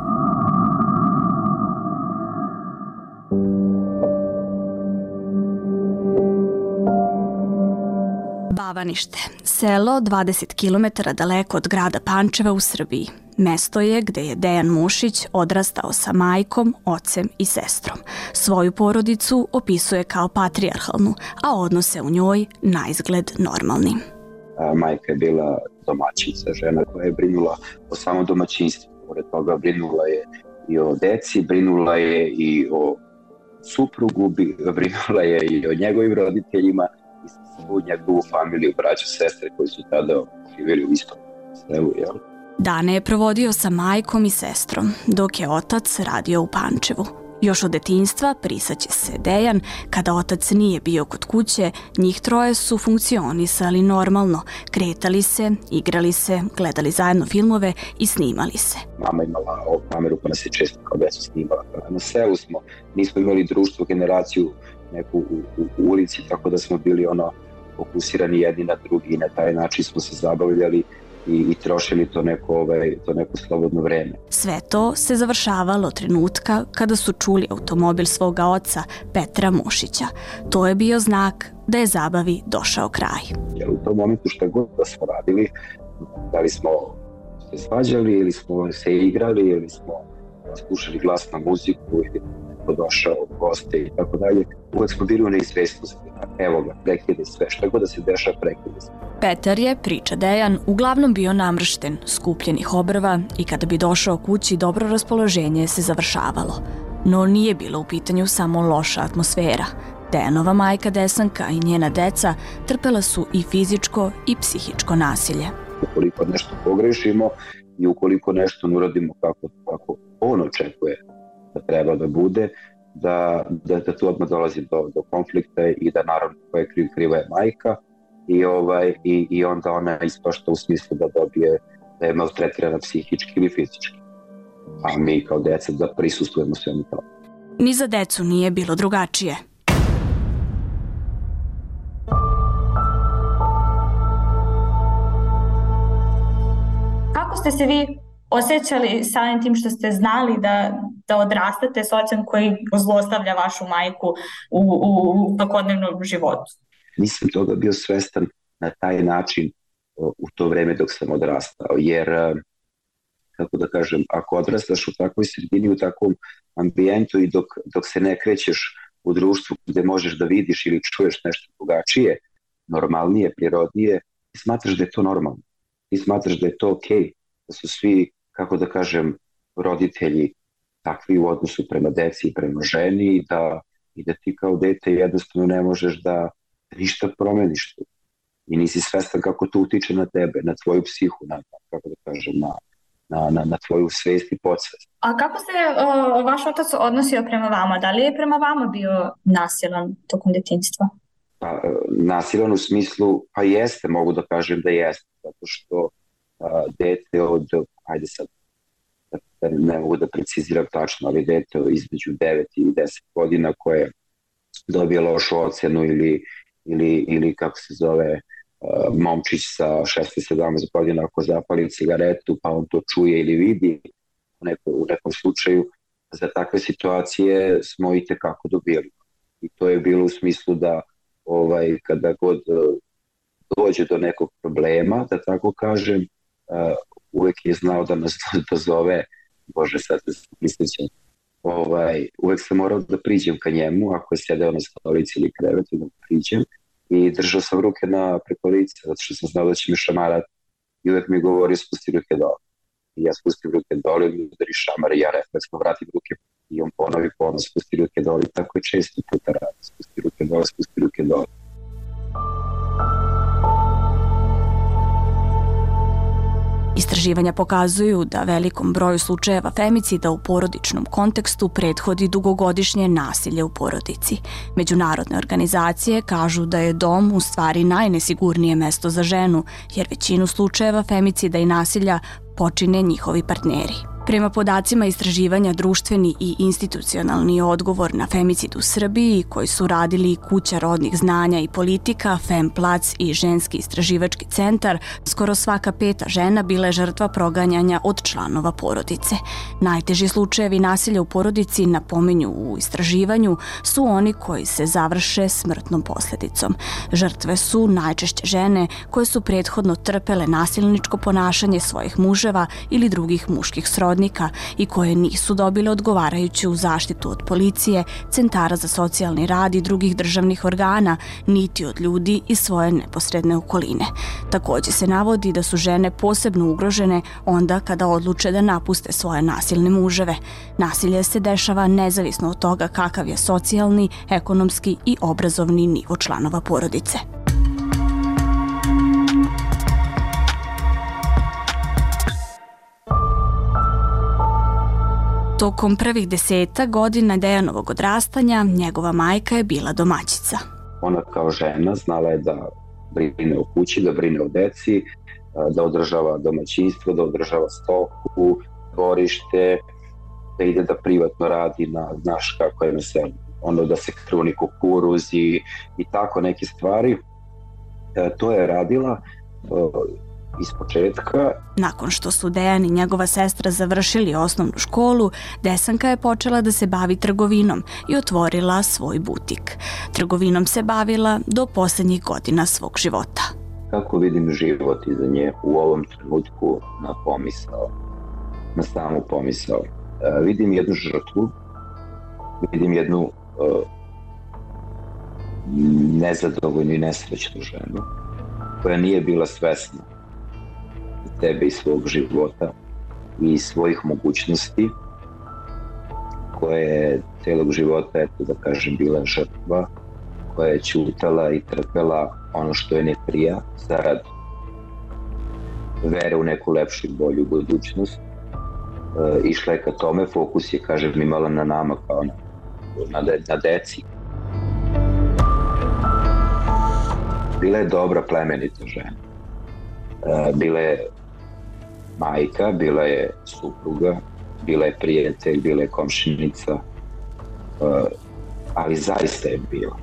Bavanište, selo dvadeset kilometara daleko od grada Pančeva u Srbiji. Mesto je gde je Dejan Mušić odrastao sa majkom, ocem i sestrom. Svoju porodicu opisuje kao patrijarhalnu, a odnose u njoj naizgled normalnim. Majka je bila domaćica, žena koja je brinula o samom domaćinstvu. Pored toga brinula je i o deci, brinula je i o suprugu, brinula je i o njegovim roditeljima i svu njegovu familiju, braću, sestre koji su tada živjeli u istom selu, jel? Dane je provodio sa majkom i sestrom, dok je otac radio u Pančevu. Još od detinjstva prisaće se Dejan, kada otac nije bio kod kuće, njih troje su funkcionisali normalno, kretali se, igrali se, gledali zajedno filmove i snimali se. Mama imala ovu kameru pa nas je često kao decu snimala. Na selu smo, nismo imali društvo, generaciju neku u, u, u ulici, tako da smo bili ono fokusirani jedni na drugi i na taj način smo se zabavljali i, i trošili to neko, ovaj, to neko slobodno vreme. Sve to se završavalo trenutka kada su čuli automobil svoga oca, Petra Mušića. To je bio znak da je zabavi došao kraj. Jer u tom momentu šta god da smo radili, da li smo se svađali ili smo se igrali ili smo slušali glasnu muziku ili došao goste i tako dalje, uvek smo bili u neizvestnosti. Evo ga, prekide sve, šta god da se dešava, prekide sve. Petar je, priča Dejan, uglavnom bio namršten, skupljenih obrva i kada bi došao kući, dobro raspoloženje se završavalo. No nije bilo u pitanju samo loša atmosfera. Dejanova majka Desanka i njena deca trpela su i fizičko i psihičko nasilje. Ukoliko nešto pogrešimo i ukoliko nešto ne uradimo kako, kako on očekuje da treba da bude, da, da, da tu odmah dolazi do, do konflikta i da naravno koja je kriv, kriva je majka i, ovaj, i, i onda ona ispašta u smislu da dobije, da je maltretirana psihički ili fizički. A mi kao deca da prisustujemo svemu to. Ni za decu nije bilo drugačije. Kako ste se vi osjećali samim tim što ste znali da, da odrastate s ocem koji zlostavlja vašu majku u, u, u svakodnevnom životu? Nisam toga bio svestan na taj način u to vreme dok sam odrastao, jer kako da kažem, ako odrastaš u takvoj sredini, u takvom ambijentu i dok, dok se ne krećeš u društvu gde možeš da vidiš ili čuješ nešto drugačije, normalnije, prirodnije, ti smatraš da je to normalno. Ti smatraš da je to okej, okay, da su svi, kako da kažem, roditelji takvi u odnosu prema deci i prema ženi i da, i da ti kao dete jednostavno ne možeš da ništa promeniš tu. I nisi svestan kako to utiče na tebe, na tvoju psihu, na, kako da kažem, na, na, na, na tvoju svest i podsvest. A kako se o, vaš otac odnosio prema vama? Da li je prema vama bio nasilan tokom detinjstva? Pa, nasilan u smislu, pa jeste, mogu da kažem da jeste, zato što a, dete od, ajde sad, ne mogu da preciziram tačno, ali dete između devet i deset godina koje dobije lošu ocenu ili, ili, ili kako se zove, uh, momčić sa šesnaest sedamnaest godina ako zapali cigaretu pa on to čuje ili vidi u, neko, u nekom slučaju, za takve situacije smo i tekako dobili. I to je bilo u smislu da ovaj, kada god uh, dođe do nekog problema, da tako kažem, uh, uvek je znao da nas dozove. Bože, sad se prisjećam. Ovaj, uvek sam morao da priđem ka njemu, ako je sedeo na stolici ili krevetu, da priđem i držao sam ruke na preko lice, zato što sam znao da će mi šamarati i uvek mi govori spusti ruke dole. I ja spustim ruke dole, mi udari šamar i ja refleksno vratim ruke i on ponovi ponovno spusti ruke dole i tako je često puta radi, spusti ruke dole, spusti ruke dole. Istraživanja pokazuju da velikom broju slučajeva femicida u porodičnom kontekstu prethodi dugogodišnje nasilje u porodici. Međunarodne organizacije kažu da je dom u stvari najnesigurnije mesto za ženu, jer većinu slučajeva femicida i nasilja počine njihovi partneri. Prema podacima istraživanja društveni i institucionalni odgovor na femicid u Srbiji, koji su radili Kuća rodnih znanja i politika, Femplac i Ženski istraživački centar, skoro svaka peta žena bila je žrtva proganjanja od članova porodice. Najteži slučajevi nasilja u porodici, napominju u istraživanju, su oni koji se završe smrtnom posljedicom. Žrtve su najčešće žene koje su prethodno trpele nasilničko ponašanje svojih muževa ili drugih muških srodnika i koje nisu dobile odgovarajuću zaštitu od policije, centara za socijalni rad i drugih državnih organa, niti od ljudi iz svoje neposredne okoline. Također se navodi da su žene posebno ugrožene onda kada odluče da napuste svoje nasilne muževe. Nasilje se dešava nezavisno od toga kakav je socijalni, ekonomski i obrazovni nivo članova porodice. Tokom prvih deseta godina Dejanovog odrastanja, njegova majka je bila domaćica. Ona kao žena znala je da brine o kući, da brine o deci, da održava domaćinstvo, da održava stoku, dvorište, da ide da privatno radi na, znaš kako je na selu, ono da se kruni kukuruz i, i tako neke stvari. E, to je radila iz početka. Nakon što su Dejan i njegova sestra završili osnovnu školu, Desanka je počela da se bavi trgovinom i otvorila svoj butik. Trgovinom se bavila do posljednjih godina svog života. Kako vidim život iza nje u ovom trenutku na pomisao, na samu pomisao? E, vidim jednu žrtvu, vidim jednu e, nezadovoljnu i nesrećnu ženu koja nije bila svesna tebe i svog života i svojih mogućnosti, koja je celog života, eto da kažem, bila žrtva, koja je ćutala i trpela ono što je ne prija zarad vere u neku lepšu i bolju budućnost. E, išla je ka tome, fokus je, kažem, imala na nama kao na, na, de, na deci. Bila je dobra, plemenita žena. E, bila je majka, bila je supruga, bila je prijatelj, bila je komšinica, e, ali zaista je bila.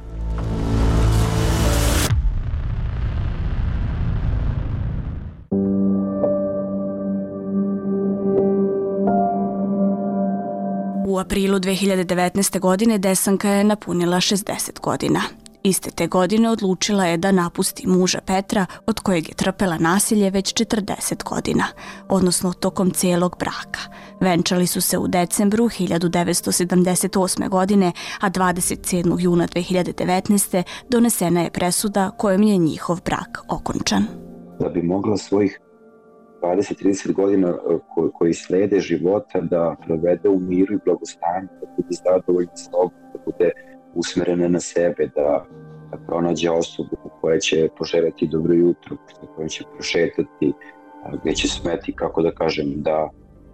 U aprilu dve hiljade devetnaeste. godine Desanka je napunila šezdeset godina. Iste te godine odlučila je da napusti muža Petra, od kojeg je trpela nasilje već četrdeset godina, odnosno tokom cijelog braka. Venčali su se u decembru hiljadu devetsto sedamdeset osme. godine, a dvadeset sedmog juna dve hiljade devetnaeste. donesena je presuda kojom je njihov brak okončan. Da bi mogla svojih dvadeset do trideset godina koji slede života da provede u miru i blagostanju, da bude zadovoljna sobom, da bude usmerena na sebe, da, da pronađe osobu koja će poželjeti dobro jutro, koja će prošetati, gdje će smeti, kako da kažem, da,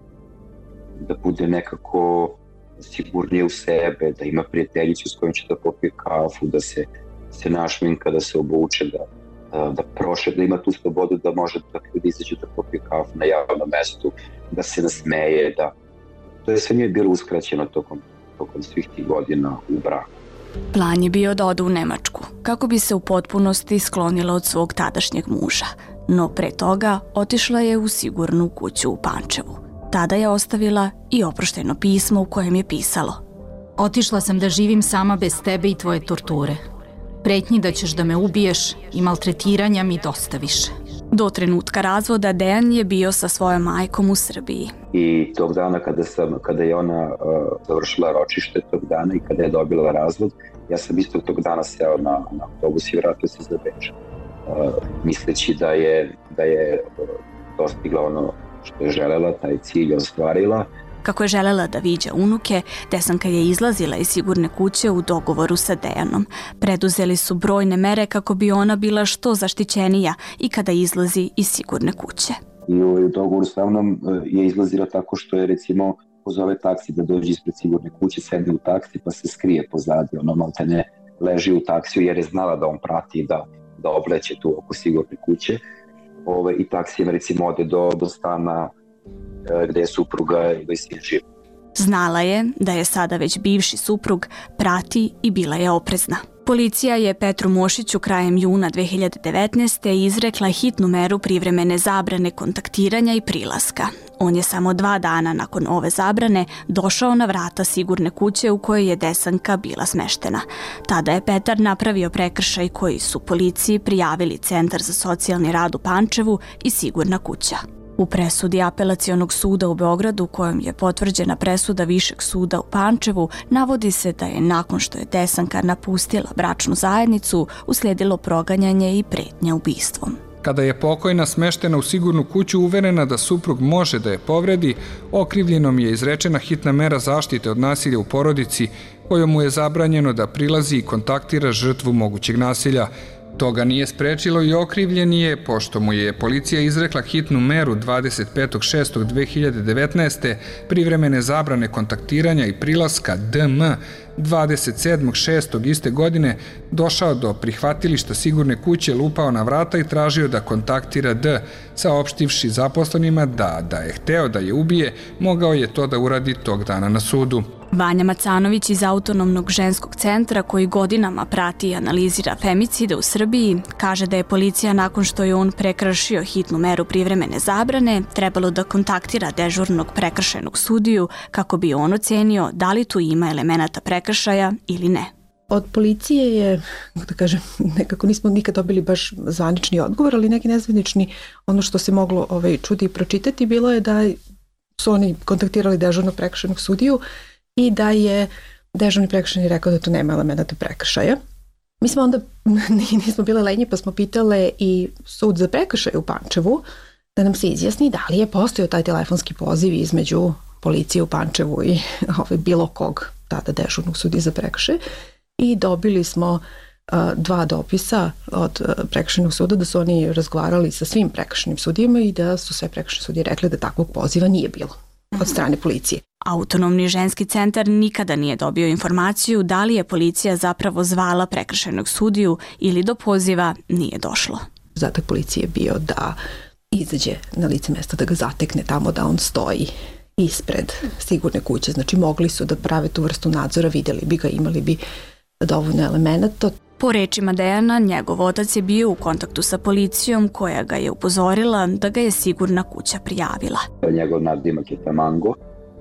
da bude nekako sigurnije u sebe, da ima prijateljicu s kojom će da popije kafu, da se, se našminka, da se obuče, da, da, da prošet, da ima tu slobodu da može da izađe da popije kafu na javnom mestu, da se nasmeje, da to je sve nije bilo uskraćeno tokom, tokom svih tih godina u braku. Plan je bio da ode u Nemačku, kako bi se u potpunosti sklonila od svog tadašnjeg muža, no pre toga otišla je u sigurnu kuću u Pančevu. Tada je ostavila i oprošteno pismo u kojem je pisalo: Otišla sam da živim sama bez tebe i tvoje torture. Pretnji da ćeš da me ubiješ i maltretiranja mi dosta više. Do trenutka razvoda Dejan je bio sa svojom majkom u Srbiji. I tog dana kada, sam, kada je ona uh, završila ročište tog dana i kada je dobila razvod, ja sam isto tog dana seo na, na autobus i vratio se za Beč. Uh, misleći da je, da je uh, dostigla ono što je želela, taj cilj je ostvarila. Kako je želela da viđa unuke, Desanka je izlazila iz sigurne kuće u dogovoru sa Dejanom. Preduzeli su brojne mere kako bi ona bila što zaštićenija i kada izlazi iz sigurne kuće. I u dogovoru sa mnom je izlazila tako što je, recimo, pozove taksi da dođe ispred sigurne kuće, sedne u taksi pa se skrije pozadi, ono malte ne leži u taksiju jer je znala da on prati da, da obleće tu oko sigurne kuće. Ove, I taksijem, recimo, ode do, do stana gde je supruga ili sin živ. Znala je da je sada već bivši suprug prati i bila je oprezna. Policija je Petru Mošiću krajem juna dve hiljade devetnaeste. izrekla hitnu meru privremene zabrane kontaktiranja i prilaska. On je samo dva dana nakon ove zabrane došao na vrata sigurne kuće u kojoj je Desanka bila smeštena. Tada je Petar napravio prekršaj koji su policiji prijavili Centar za socijalni rad u Pančevu i sigurna kuća. U presudi Apelacionog suda u Beogradu, kojom je potvrđena presuda Višeg suda u Pančevu, navodi se da je nakon što je Desanka napustila bračnu zajednicu, uslijedilo proganjanje i pretnja ubistvom. Kada je pokojna smeštena u sigurnu kuću uverena da suprug može da je povredi, okrivljenom je izrečena hitna mera zaštite od nasilja u porodici, kojom mu je zabranjeno da prilazi i kontaktira žrtvu mogućeg nasilja. Toga nije sprečilo i okrivljeni je, pošto mu je policija izrekla hitnu meru dvadeset petog šestog dve hiljade devetnaeste. privremene zabrane kontaktiranja i prilaska D M dvadeset sedmog šestog iste godine došao do prihvatilišta sigurne kuće, lupao na vrata i tražio da kontaktira D, saopštivši zaposlenima da, da je hteo da je ubije, mogao je to da uradi tog dana na sudu. Vanja Macanović iz Autonomnog ženskog centra, koji godinama prati i analizira femicide u Srbiji, kaže da je policija nakon što je on prekršio hitnu meru privremene zabrane trebalo da kontaktira dežurnog prekršajnog sudiju kako bi on ocenio da li tu ima elemenata prekršaja ili ne. Od policije je, da kažem, nekako nismo nikad dobili baš zvanični odgovor, ali neki nezvanični, ono što se moglo ovaj, čuti i pročitati, bilo je da su oni kontaktirali dežurnog prekršajnog sudiju i da je dežurni prekršajni rekao da tu nema elemenata prekršaja. Mi smo onda, nismo bile lenji, pa smo pitale i sud za prekršaj u Pančevu da nam se izjasni da li je postojao taj telefonski poziv između policije u Pančevu i ovaj, bilo kog tada dežurnog sudije za prekršaj. I dobili smo uh, dva dopisa od uh, prekršajnog suda da su oni razgovarali sa svim prekršajnim sudijama i da su sve prekršajne sudije rekli da takvog poziva nije bilo od strane policije. Autonomni ženski centar nikada nije dobio informaciju da li je policija zapravo zvala prekršajnog sudiju ili do poziva nije došlo. Zadatak policije je bio da izađe na lice mesta, da ga zatekne tamo da on stoji ispred sigurne kuće. Znači mogli su da prave tu vrstu nadzora, vidjeli bi ga, imali bi dovoljno elemenata. Po rečima Dejana, njegov otac je bio u kontaktu sa policijom koja ga je upozorila da ga je sigurna kuća prijavila. Njegov nadimak je Tamango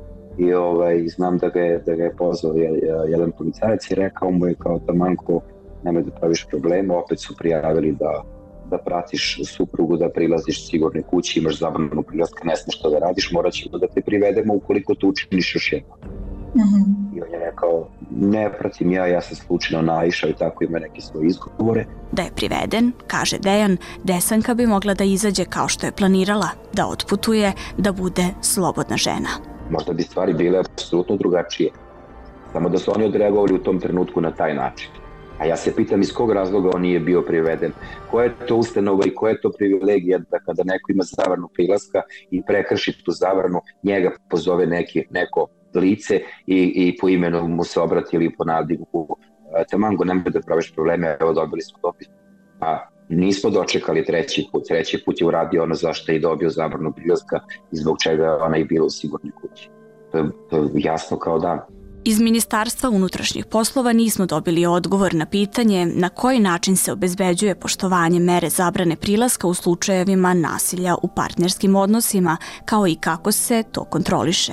i ovaj, znam da ga je, da ga je pozvao jedan policajac i rekao mu je kao Tamango, nemoj da praviš probleme, opet su prijavili da, da pratiš suprugu, da prilaziš sigurnoj kući, imaš zabranu prilaska, ne smiješ što da radiš, morat ćemo da te privedemo ukoliko to učiniš još jednom. Mm-hmm. I on je rekao, ne pratim ja, ja sam slučajno naišao i tako ima neke svoje izgovore. Da je priveden, kaže Dejan, Desanka bi mogla da izađe kao što je planirala, da otputuje, da bude slobodna žena. Možda bi stvari bile apsolutno drugačije, samo da su oni odreagovali u tom trenutku na taj način. A ja se pitam iz kog razloga on nije bio priveden. Koja je to ustanova i koja je to privilegija da kada neko ima zabranu prilaska i prekrši tu zabranu, njega pozove neki, neko lice i, i po imenu mu se obrati ili po nadigu. Tamango, nemoj da praviš probleme, evo dobili smo dopis. A nismo dočekali treći put. Treći put je uradio ono zašto je dobio zabranu prilaska i zbog čega je ona i bila u sigurnoj kući. To je, to je jasno kao dan. Iz Ministarstva unutrašnjih poslova nismo dobili odgovor na pitanje na koji način se obezbeđuje poštovanje mere zabrane prilaska u slučajevima nasilja u partnerskim odnosima, kao i kako se to kontroliše.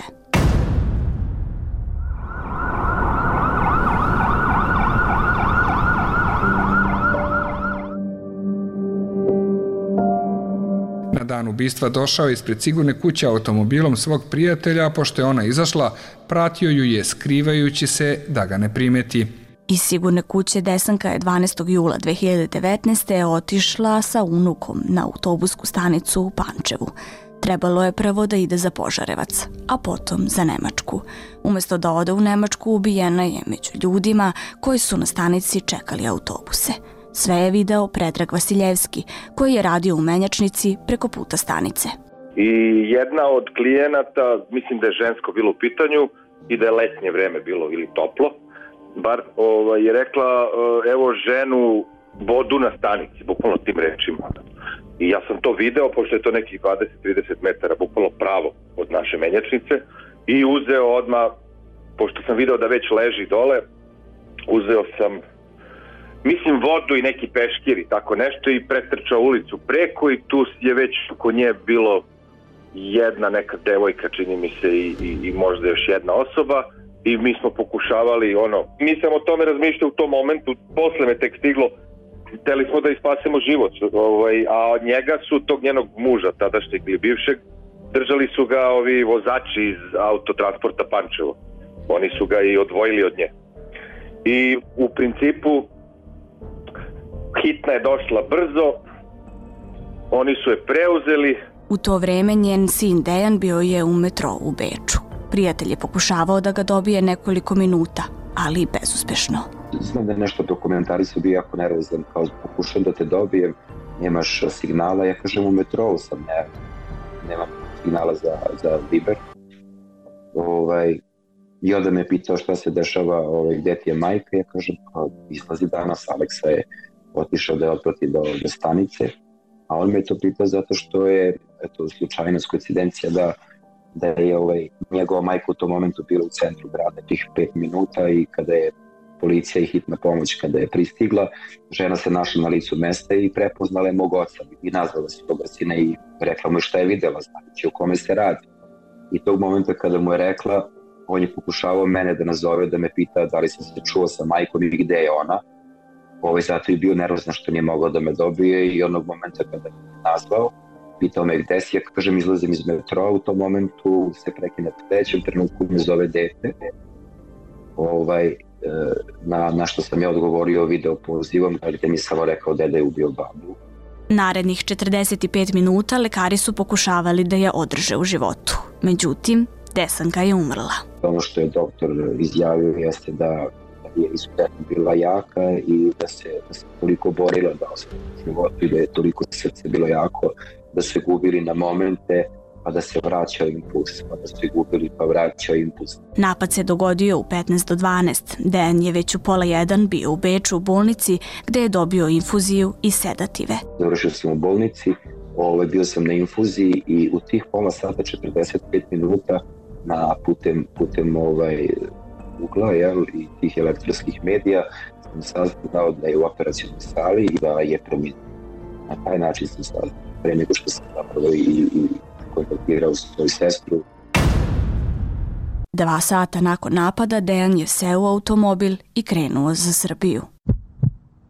Na dan ubistva došao je ispred sigurne kuće automobilom svog prijatelja, a pošto je ona izašla, pratio ju je skrivajući se da ga ne primeti. Iz sigurne kuće Desanka je dvanaestog jula dve hiljade devetnaeste. otišla sa unukom na autobusku stanicu u Pančevu. Trebalo je prvo da ide za Požarevac, a potom za Nemačku. Umesto da ode u Nemačku, ubijena je među ljudima koji su na stanici čekali autobuse. Sve je video Predrag Vasiljevski, koji je radio u menjačnici preko puta stanice. I jedna od klijenata, mislim da je žensko bilo u pitanju i da je letnje vreme bilo ili toplo, bar ovaj, je rekla evo ženu vodu na stanici, bukvalno tim rečima. I ja sam to video, pošto je to nekih dvadeset do trideset metara, bukvalno pravo od naše menjačnice, i uzeo odmah, pošto sam video da već leži dole, uzeo sam mislim vodu i neki peškir i tako nešto i pretrčao ulicu preko i tu je već oko nje bilo jedna neka devojka, čini mi se, i, i, i možda još jedna osoba i mi smo pokušavali ono, nisam o tome razmišljao u tom momentu, posle me tek stiglo, hteli smo da ispasemo život, ovaj, a od njega su tog njenog muža, tadašnjeg ili bivšeg, držali su ga ovi vozači iz autotransporta Pančevo, oni su ga i odvojili od nje. I u principu hitna je došla brzo, oni su je preuzeli. U to vreme njen sin Dejan bio je u metrou u Beču. Prijatelj je pokušavao da ga dobije nekoliko minuta, ali bezuspešno. Znam da je nešto dokumentarisao, bio jako nervozan, kao pokušam da te dobijem, nemaš signala, ja kažem u metrou sam, ne, nemam signala za, za Viber. Ovaj, I onda me pitao šta se dešava, ovaj, gde ti je majka, ja kažem, kao, izlazi danas, Aleksa je otišao da je otprati do, do stanice, a on me to pitao zato što je eto, slučajnost, koincidencija da, da je ovaj, njegova majka u tom momentu bila u centru grada tih pet minuta i kada je policija i hitna pomoć kada je pristigla, žena se našla na licu mesta i prepoznala je mog oca i nazvala se toga sina i rekla mu šta je videla, znači o kome se radi. I tog momenta kada mu je rekla, on je pokušavao mene da nazove, da me pita da li sam se čuo sa majkom i gde je ona. Ovaj, zato je bio nervozan što nije mogao da me dobije i onog momenta kada me nazvao, pitao me gde si, ja kažem izlazim iz metroa, u tom momentu se prekine u trećem trenutku me zove dete. Ovaj, na, na što sam ja odgovorio video pozivom, ali te mi samo rekao deda je ubio babu. Narednih četrdeset pet minuta lekari su pokušavali da je održe u životu. Međutim, Desanka je umrla. Ono što je doktor izjavio jeste da je izuzetno bila jaka i da se, da se toliko borila da ostane u životu i da je toliko srce bilo jako da se gubili na momente pa da se vraćao impuls, pa da se gubili pa vraćao impuls. Napad se dogodio u petnaest do dvanaest. Dejan je već u pola jedan bio u Beču u bolnici gde je dobio infuziju i sedative. Završio sam u bolnici, ovaj, bio sam na infuziji i u tih pola sata četrdeset pet minuta na putem, putem ovaj, ugla jel, i tih elektronskih medija sam saznao da je u operacionoj sali i da je preminuo. Na taj način sam saznao, pre nego što sam zapravo i, i kontaktirao svoju sestru. Dva sata nakon napada Dejan je seo u automobil i krenuo za Srbiju.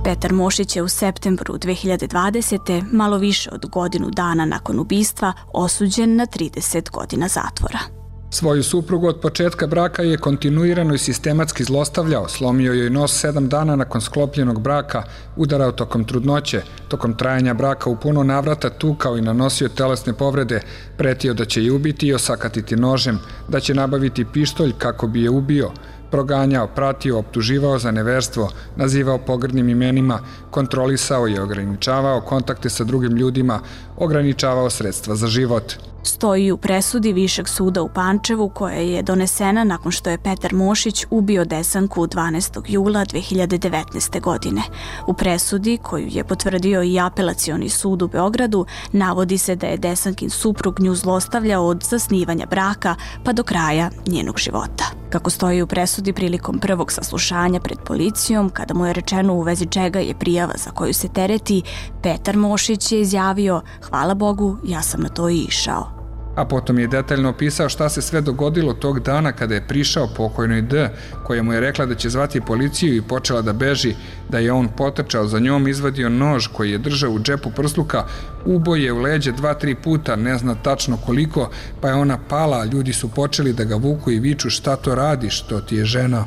Petar Mošić je u septembru dve hiljade dvadesete. malo više od godinu dana nakon ubistva osuđen na trideset godina zatvora. Svoju suprugu od početka braka je kontinuirano i sistematski zlostavljao, slomio joj nos sedam dana nakon sklopljenog braka, udarao tokom trudnoće, tokom trajanja braka u puno navrata tukao i nanosio telesne povrede, pretio da će je ubiti i osakatiti nožem, da će nabaviti pištolj kako bi je ubio, proganjao, pratio, optuživao za neverstvo, nazivao pogrdnim imenima, kontrolisao i ograničavao kontakte sa drugim ljudima, ograničavao sredstva za život. Stoji u presudi Višeg suda u Pančevu koja je donesena nakon što je Petar Mošić ubio Desanku dvanaestog jula dve hiljade devetnaeste. godine. U presudi, koju je potvrdio i Apelacioni sud u Beogradu, navodi se da je Desankin suprug nju zlostavljao od zasnivanja braka pa do kraja njenog života. Kako stoji u presudi prilikom prvog saslušanja pred policijom, kada mu je rečeno u vezi čega je prijava za koju se tereti, Petar Mošić je izjavio: "Hvala Bogu, ja sam na to i išao." A potom je detaljno opisao šta se sve dogodilo tog dana kada je prišao pokojnoj D, koja mu je rekla da će zvati policiju i počela da beži, da je on potrčao za njom, izvadio nož koji je držao u džepu prsluka, ubo je u leđe dva, tri puta, ne zna tačno koliko, pa je ona pala, a ljudi su počeli da ga vuku i viču: "Šta to radiš, to ti je žena."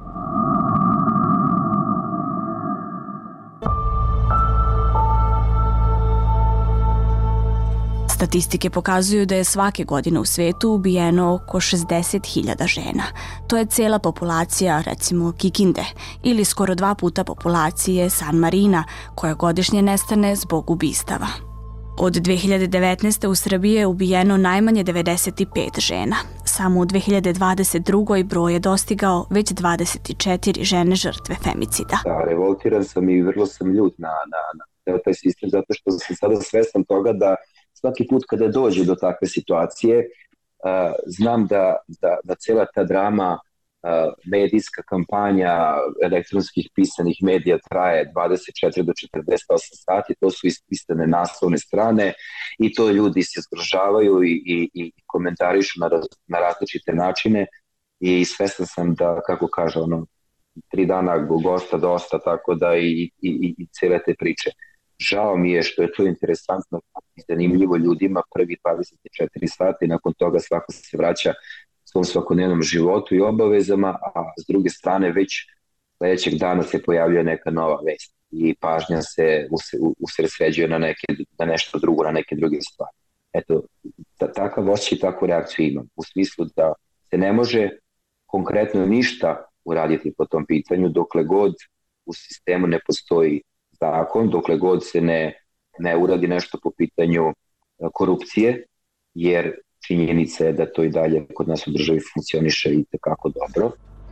Statistike pokazuju da je svake godine u svetu ubijeno oko šezdeset hiljada žena. To je cela populacija, recimo, Kikinde, ili skoro dva puta populacije San Marina, koja godišnje nestane zbog ubistava. Od dve hiljade devetnaeste. u Srbiji je ubijeno najmanje devedeset pet žena. Samo u dve hiljade dvadeset drugoj. broj je dostigao već dvadeset četiri žene žrtve femicida. Da, revoltiran sam i vrlo sam ljut na, na, na taj sistem, zato što sam sada svestan toga da svaki put kada dođe do takve situacije, uh, znam da, da, da cela ta drama, uh, medijska kampanja elektronskih pisanih medija traje dvadeset četiri do četrdeset osam sati, to su ispisane naslovne strane i to ljudi se zgrožavaju i, i, i komentarišu na, na različite načine i svestan sam da, kako kaže, ono, tri dana gosta dosta, tako da i, i, i cele te priče. Žao mi je što je to interesantno i zanimljivo ljudima prvi dvadeset četiri sata i nakon toga svako se vraća svom svakodnevnom životu i obavezama, a s druge strane već sledećeg dana se pojavljuje neka nova vest i pažnja se usredsređuje na, neke, na nešto drugo, na neke druge stvari. Eto, takav osjećaj i takvu reakciju imam, u smislu da se ne može konkretno ništa uraditi po tom pitanju dokle god u sistemu ne postoji zakon, dokle god se ne, ne uradi nešto po pitanju korupcije, jer činjenica je da to i dalje kod nas u državi funkcioniše i tekako dobro.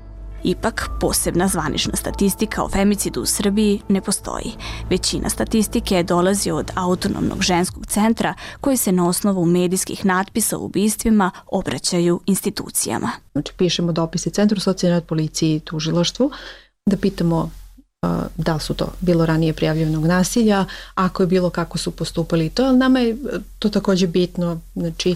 Ipak, posebna zvanična statistika o femicidu u Srbiji ne postoji. Većina statistike dolazi od Autonomnog ženskog centra koji se na osnovu medijskih natpisa o ubistvima obraćaju institucijama. Znači, pišemo dopise Centru socijalne rad, policiji i tužilaštvu da pitamo da li su to bilo ranije prijavljenog nasilja, ako je bilo, kako su postupali to, ali nama je to takođe bitno, znači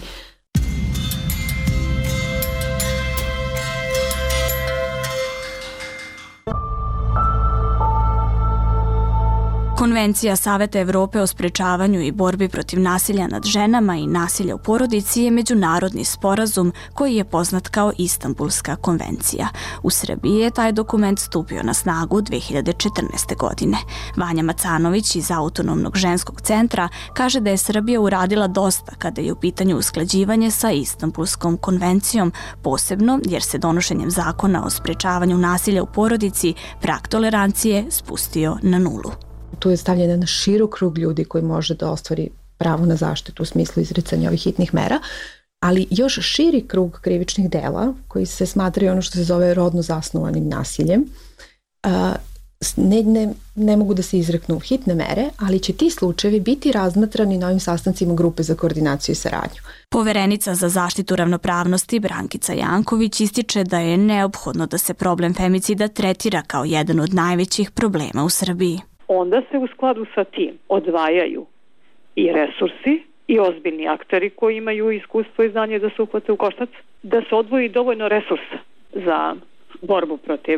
Konvencija Saveta Evrope o sprečavanju i borbi protiv nasilja nad ženama i nasilja u porodici je međunarodni sporazum koji je poznat kao Istanbulska konvencija. U Srbiji je taj dokument stupio na snagu dve hiljade četrnaeste. godine. Vanja Macanović iz Autonomnog ženskog centra kaže da je Srbija uradila dosta kada je u pitanju usklađivanje sa Istanbulskom konvencijom, posebno jer se donošenjem zakona o sprečavanju nasilja u porodici prag tolerancije spustio na nulu. Tu je stavljen na širok krug ljudi koji može da ostvari pravo na zaštitu u smislu izricanja ovih hitnih mera, ali još širi krug krivičnih dela koji se smatraju ono što se zove rodno zasnovanim nasiljem. Ne, ne, ne mogu da se izreknu hitne mere, ali će ti slučajevi biti razmatrani na ovim sastancima grupe za koordinaciju i saradnju. Poverenica za zaštitu ravnopravnosti Brankica Janković ističe da je neophodno da se problem femicida tretira kao jedan od najvećih problema u Srbiji. Onda se u skladu sa tim odvajaju i resursi i ozbiljni akteri koji imaju iskustvo i znanje da se uhvate u koštac, da se odvoji dovoljno resursa za borbu protiv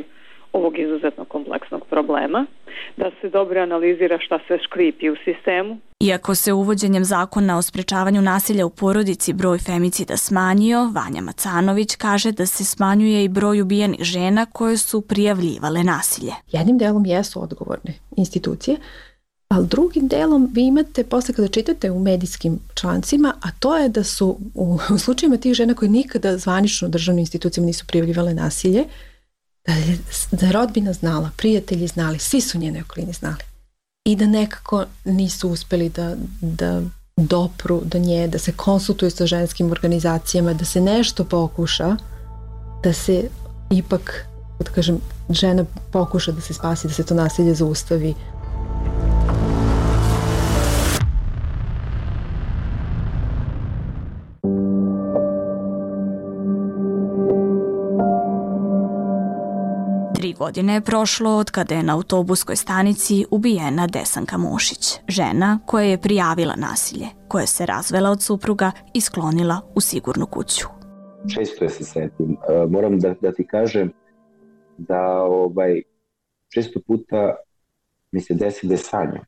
ovog izuzetno kompleksnog problema, da se dobro analizira šta se škripi u sistemu. Iako se uvođenjem zakona o sprečavanju nasilja u porodici broj femicida smanjio, Vanja Macanović kaže da se smanjuje i broj ubijenih žena koje su prijavljivale nasilje. Jednim delom jesu odgovorne institucije, ali drugim delom vi imate, posle kada čitate u medijskim člancima, a to je da su u, u slučajima tih žena koje nikada zvanično državnim institucijama nisu prijavljivale nasilje, da je, da je rodbina znala, prijatelji znali, svi su njene okolini znali. I da nekako nisu uspeli da, da dopru do nje, da se konsultuju sa ženskim organizacijama, da se nešto pokuša, da se ipak, da kažem, žena pokuša da se spasi, da se to nasilje zaustavi. Tri godine je prošlo od kada je na autobuskoj stanici ubijena Desanka Mošić, žena koja je prijavila nasilje, koja se razvela od supruga i sklonila u sigurnu kuću. Često je se setim. Moram da, da ti kažem da ovaj, često puta mi se desi da je sanjam.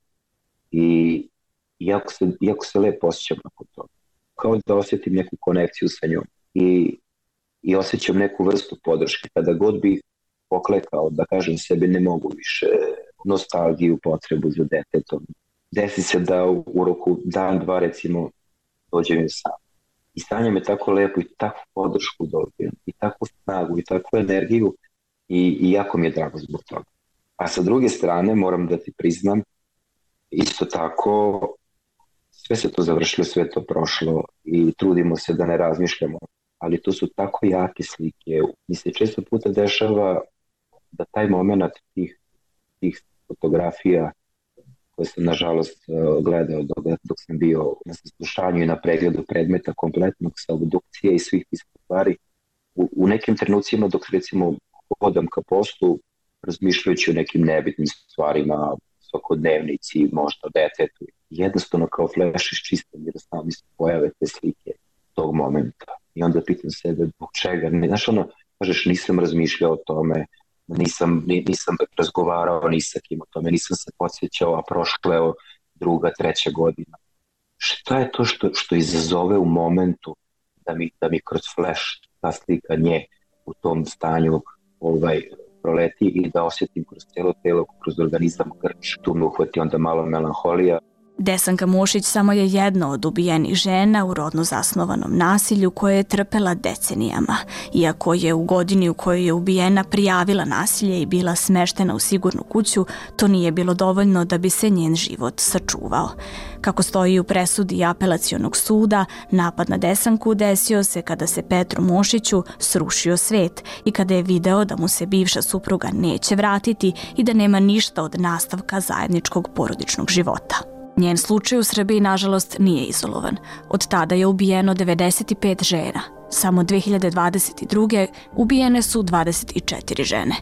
I jako se, jako se lepo osjećam nakon toga. Kao da osjetim neku konekciju sa njom. I, i osjećam neku vrstu podrške. Kada god bih poklekao, da kažem sebi, ne mogu više, nostalgiju, potrebu za detetom. Desi se da u, u roku dan, dva, recimo, dođem sam. I stanje me tako lepo i takvu podršku dobijem, i takvu snagu, i takvu energiju, i, i jako mi je drago zbog toga. A sa druge strane, moram da ti priznam, isto tako, sve se to završilo, sve to prošlo i trudimo se da ne razmišljamo, ali to su tako jake slike. Mi se često puta dešava da taj moment tih, tih fotografija koje sam nažalost gledao dok, dok sam bio na saslušanju i na pregledu predmeta kompletnog sa obdukcije i svih tih stvari, u, u nekim trenucima dok recimo hodam ka poslu, razmišljajući o nekim nebitnim stvarima, svakodnevnici, možda detetu, jednostavno kao fleš iščistam jer sam mi se pojave te slike tog momenta. I onda pitam sebe zbog čega. Znaš ono, kažeš, nisam razmišljao o tome, nisam, nisam razgovarao ni sa kim o tome, nisam se podsjećao, a prošla je druga, treća godina. Šta je to što, što izazove u momentu da mi, da mi kroz flash ta slika nje u tom stanju ovaj, proleti i da osjetim kroz cijelo telo, kroz organizam grč, tu me uhvati onda malo melanholija. Desanka Mošić samo je jedna od ubijenih žena u rodno zasnovanom nasilju koje je trpela decenijama. Iako je u godini u kojoj je ubijena prijavila nasilje i bila smeštena u sigurnu kuću, to nije bilo dovoljno da bi se njen život sačuvao. Kako stoji u presudi apelacionog suda, napad na Desanku desio se kada se Petru Mošiću srušio svet i kada je video da mu se bivša supruga neće vratiti i da nema ništa od nastavka zajedničkog porodičnog života. Njen slučaj u Srbiji, nažalost, nije izolovan. Od tada je ubijeno devedeset pet žena. Samo dve hiljade dvadeset druge ubijene su dvadeset četiri žene.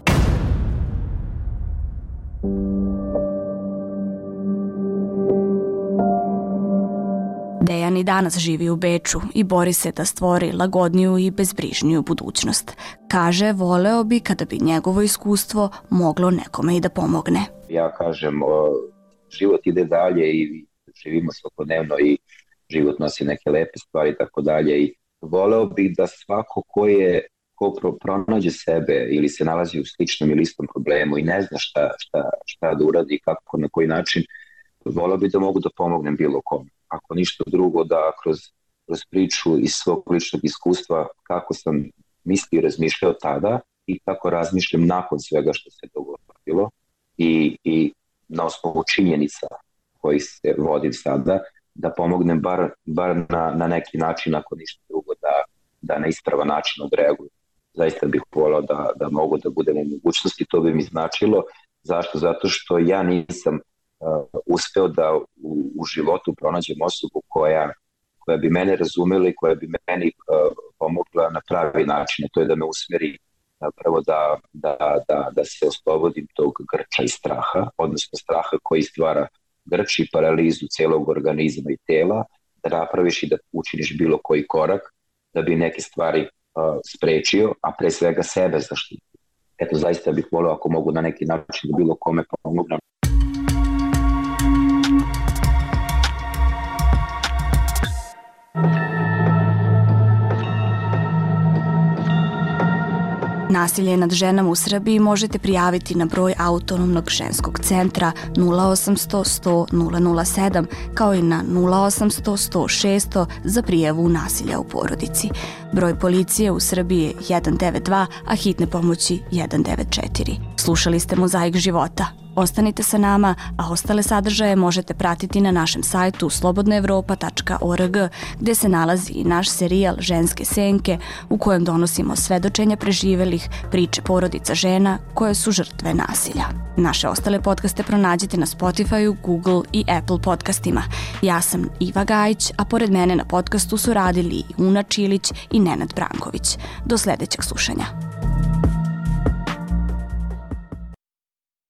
Dejan i danas živi u Beču i bori se da stvori lagodniju i bezbrižniju budućnost. Kaže, voleo bi kada bi njegovo iskustvo moglo nekome i da pomogne. Ja kažem, život ide dalje i živimo svakodnevno i život nosi neke lepe stvari i tako dalje. I voleo bih da svako ko je ko pronađe sebe ili se nalazi u sličnom ili istom problemu i ne zna šta, šta, šta da uradi, kako, na koji način, voleo bih da mogu da pomognem bilo kome. Ako ništa drugo, da kroz, kroz priču iz svog ličnog iskustva kako sam mislio i razmišljao tada i kako razmišljam nakon svega što se dogodilo i, i na osnovu činjenica koji se vodim sada, da pomognem bar, bar na, na neki način, ako ništa drugo, da, da na ispravan način odreaguju. Zaista bih volao da, da mogu da budem u mogućnosti, to bi mi značilo. Zašto? Zato što ja nisam uh, uspeo da u, u životu pronađem osobu koja, koja bi mene razumela i koja bi meni uh, pomogla na pravi način, to je da me usmeri prvo da, da, da, da se oslobodim tog grča i straha, odnosno straha koji stvara grč i paralizu celog organizma i tela, da napraviš i da učiniš bilo koji korak da bi neke stvari uh, sprečio, a pre svega sebe zaštitio. eto, zaista bih volio ako mogu na neki način da bilo kome pomognem. Nasilje nad ženama u Srbiji možete prijaviti na broj Autonomnog ženskog centra nula osamsto sto nula nula sedam kao i na nula osamsto sto šesto za prijavu nasilja u porodici. Broj policije u Srbiji je jedan devet dva, a hitne pomoći jedan devet četiri. Slušali ste Mozaik života. Ostanite sa nama, a ostale sadržaje možete pratiti na našem sajtu slobodna evropa tačka org, gde se nalazi i naš serijal Ženske senke, u kojem donosimo svedočenja preživelih, priče porodica žena koje su žrtve nasilja. Naše ostale podcaste pronađite na Spotifyu, Google i Apple podcastima. Ja sam Iva Gajić, a pored mene na podcastu su radili i Una Čilić i Nenad Branković. Do sledećeg slušanja.